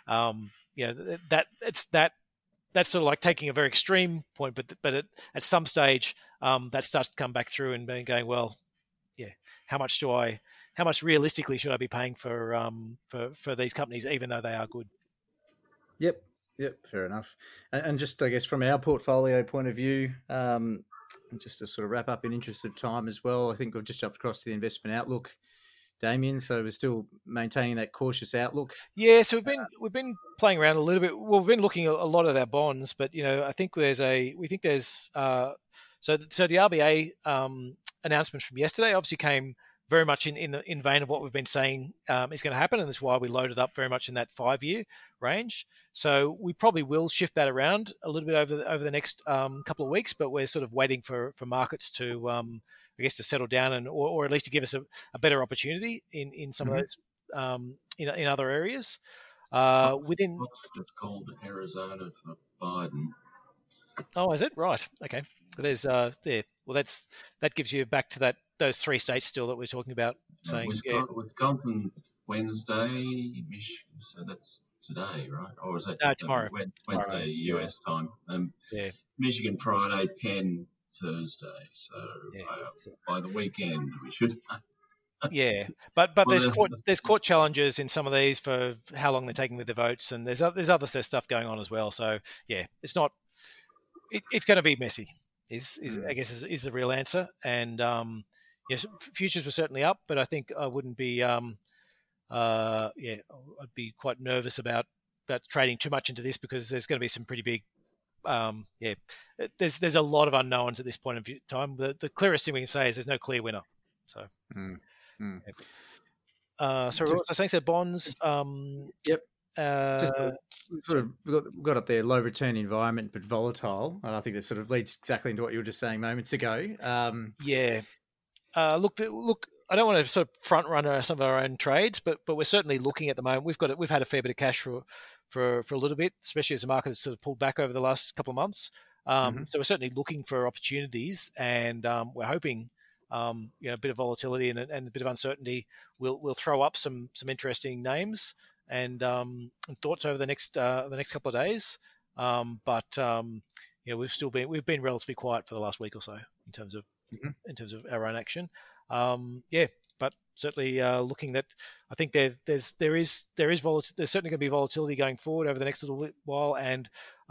that's sort of like taking a very extreme point, but at some stage, that starts to come back through and being going, well, yeah, how much realistically should I be paying for these companies, even though they are good? Yep, fair enough. And just, I guess, from our portfolio point of view, just to sort of wrap up in interest of time as well, I think we've just jumped across to the investment outlook, Damien. So we're still maintaining that cautious outlook. Yeah, so we've been playing around a little bit. Well, we've been looking at a lot of our bonds, but I think there's so the RBA announcement from yesterday obviously came very much in vein of what we've been saying is going to happen, and that's why we loaded up very much in that 5-year range. So we probably will shift that around a little bit over the next couple of weeks, but we're sort of waiting for markets to, I guess, to settle down or at least to give us a better opportunity in some of those in other areas. Fox just called Arizona for Biden. Oh, is it? Right. Okay. There's Well, that gives you back to those 3 states still that we're talking about. Saying Wisconsin Wednesday, so that's today, right? Or is that tomorrow? Wednesday US time. Michigan Friday, Penn Thursday. So by the weekend we should. Yeah, but there's court challenges in some of these for how long they're taking with the votes, and there's other stuff going on as well. So yeah, it's not. It's going to be messy. I guess is the real answer. And yes, futures were certainly up, but I think I wouldn't be. I'd be quite nervous about trading too much into this because there's going to be some pretty big. There's a lot of unknowns at this point in time. The clearest thing we can say is there's no clear winner. So. So what was I saying? So bonds. Yep. Just sort of got up there, low return environment, but volatile. And I think that sort of leads exactly into what you were just saying moments ago. Look. I don't want to sort of front run some of our own trades, but we're certainly looking at the moment. We've had a fair bit of cash for a little bit, especially as the market has sort of pulled back over the last couple of months. So we're certainly looking for opportunities, and we're hoping. A bit of volatility and a bit of uncertainty will throw up some interesting names and thoughts over the next couple of days. We've been relatively quiet for the last week or so in terms of our own action. But certainly looking that I think there's certainly going to be volatility going forward over the next little while, and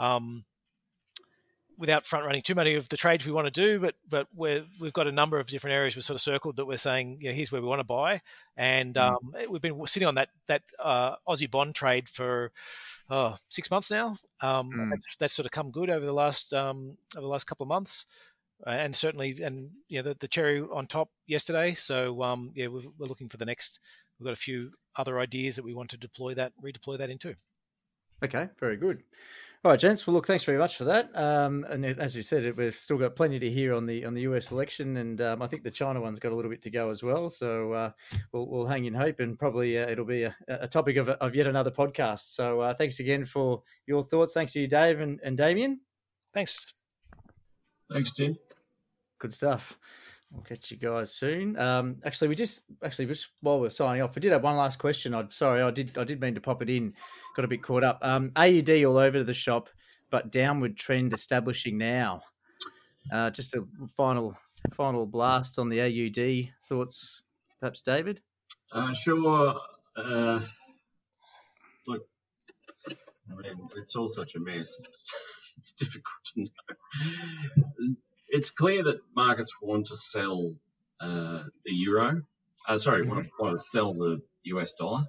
without front running too many of the trades we want to do, but we've got a number of different areas we've sort of circled that we're saying, here's where we want to buy. And we've been sitting on that Aussie bond trade for 6 months now. That's sort of come good over the last couple of months. And certainly, the cherry on top yesterday. So we're looking for the next. We've got a few other ideas that we want to redeploy that into. Okay, very good. All right, gents. Well, look, thanks very much for that. And as you said, we've still got plenty to hear on the US election, and I think the China one's got a little bit to go as well. So we'll hang in hope, and probably it'll be a topic of yet another podcast. So thanks again for your thoughts. Thanks to you, Dave and Damien. Thanks. Thanks, Tim. Good stuff. We'll catch you guys soon. Actually, just while we're signing off, we did have one last question. I did mean to pop it in. Got a bit caught up. AUD all over the shop, but downward trend establishing now. Just a final blast on the AUD thoughts, perhaps, David. Sure. Look, I mean, it's all such a mess. It's difficult to know. It's clear that markets want to sell the euro. Want to sell the US dollar.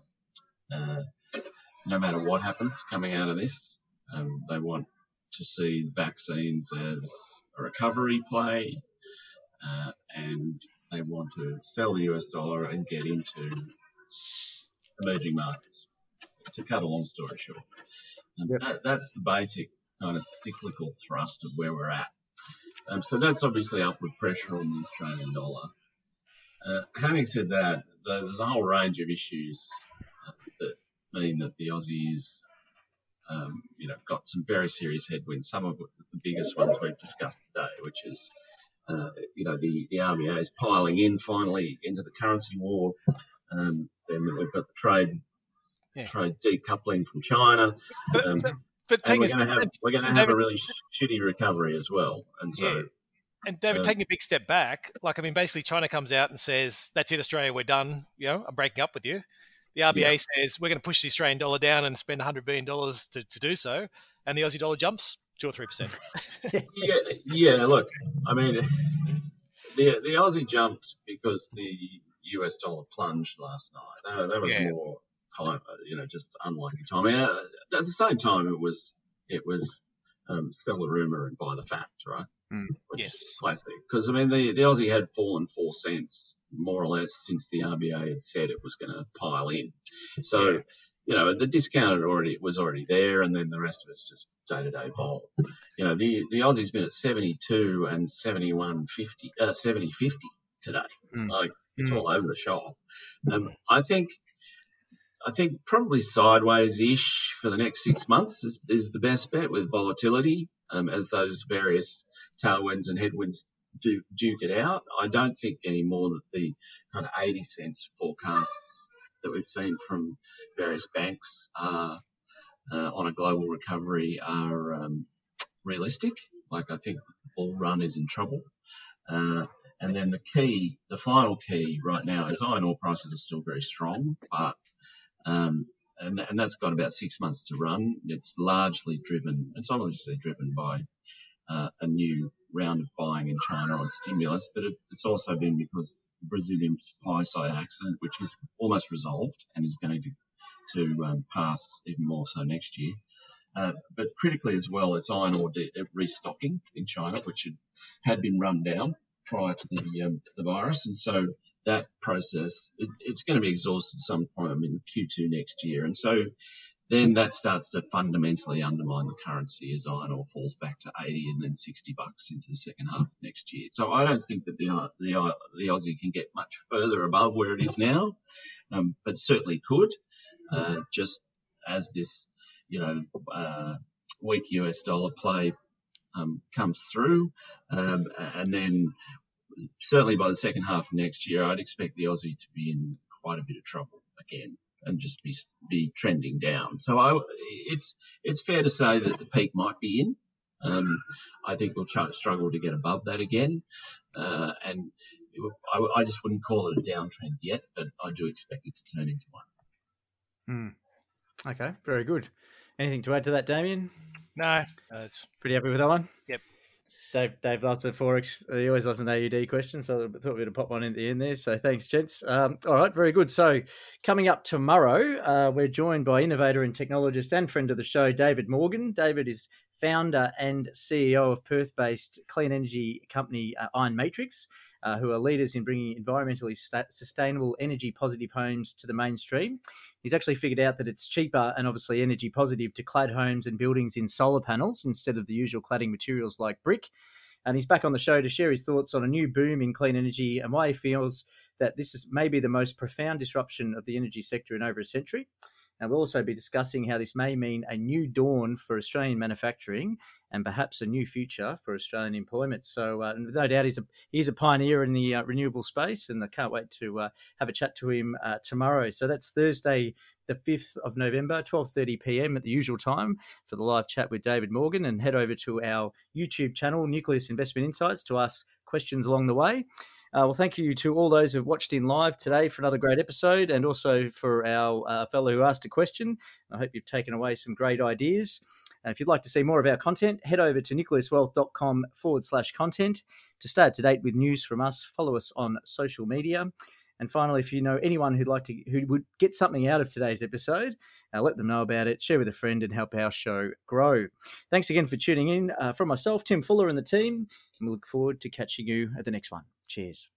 No matter what happens coming out of this, they want to see vaccines as a recovery play, and they want to sell the US dollar and get into emerging markets. To cut a long story short, that's the basic kind of cyclical thrust of where we're at. So that's obviously upward pressure on the Australian dollar. Having said that, there's a whole range of issues that mean that the Aussie is, got some very serious headwinds. Some of the biggest ones we've discussed today, which is, the RBA is piling in finally into the currency war. Then we've got the trade decoupling from China. But we're going to have a really shitty recovery as well. And so. Yeah. And David, taking a big step back, basically China comes out and says, "That's it, Australia, we're done. I'm breaking up with you." The RBA says, "We're going to push the Australian dollar down and spend $100 billion to do so," and the Aussie dollar jumps 2 or 3%. Look, I mean, the Aussie jumped because the US dollar plunged last night. That was more time, just unlikely timing. At the same time, it was sell the rumour and buy the fact, right? Which is classic. Because, I mean, the Aussie had fallen 4 cents, more or less, since the RBA had said it was going to pile in. So, the discount was already there, and then the rest of it's just day-to-day vol. The Aussie's been at 72 and 70.50 today. It's all over the shop. I think probably sideways-ish for the next 6 months is the best bet with volatility, as those various tailwinds and headwinds duke it out. I don't think anymore that the kind of 80 cents forecasts that we've seen from various banks on a global recovery are realistic. I think the bull run is in trouble. And then the final key right now is iron ore prices are still very strong, but and that's got about 6 months to run. It's obviously driven by a new round of buying in China on stimulus, but it's also been because the Brazilian supply side accident, which is almost resolved and is going to pass even more so next year. But critically as well, it's iron ore restocking in China, which had been run down prior to the virus, and so that process it's going to be exhausted sometime in Q2 next year, and so then that starts to fundamentally undermine the currency as iron ore falls back to 80 and then $60 into the second half of next year. So I don't think that the Aussie can get much further above where it is now, but certainly could, just as this weak US dollar play comes through, and then certainly by the second half of next year, I'd expect the Aussie to be in quite a bit of trouble again and just be trending down. So it's fair to say that the peak might be in. I think we'll struggle to get above that again, and I just wouldn't call it a downtrend yet, but I do expect it to turn into one. Okay, very good. Anything to add to that, Damien? No, it's pretty happy with that one. Yep. Dave loves a Forex. He always loves an AUD question, so I thought we'd pop one in the end there. So thanks, gents. All right, very good. So coming up tomorrow, we're joined by innovator and technologist and friend of the show, David Morgan. David is founder and CEO of Perth-based clean energy company Iron Matrix, who are leaders in bringing environmentally sustainable, energy-positive homes to the mainstream. He's actually figured out that it's cheaper and obviously energy-positive to clad homes and buildings in solar panels instead of the usual cladding materials like brick. And he's back on the show to share his thoughts on a new boom in clean energy and why he feels that this is maybe the most profound disruption of the energy sector in over a century. And we'll also be discussing how this may mean a new dawn for Australian manufacturing and perhaps a new future for Australian employment. So no doubt he's a pioneer in the renewable space, and I can't wait to have a chat to him tomorrow. So that's Thursday, the 5th of November, 12:30 p.m. at the usual time for the live chat with David Morgan, and head over to our YouTube channel, Nucleus Investment Insights, to ask questions along the way. Well, thank you to all those who've watched in live today for another great episode, and also for our fellow who asked a question. I hope you've taken away some great ideas. If you'd like to see more of our content, head over to nucleuswealth.com/content to stay up to date with news from us. Follow us on social media. And finally, if you know anyone who would get something out of today's episode, let them know about it, share with a friend, and help our show grow. Thanks again for tuning in. From myself, Tim Fuller, and the team, and we look forward to catching you at the next one. Cheers.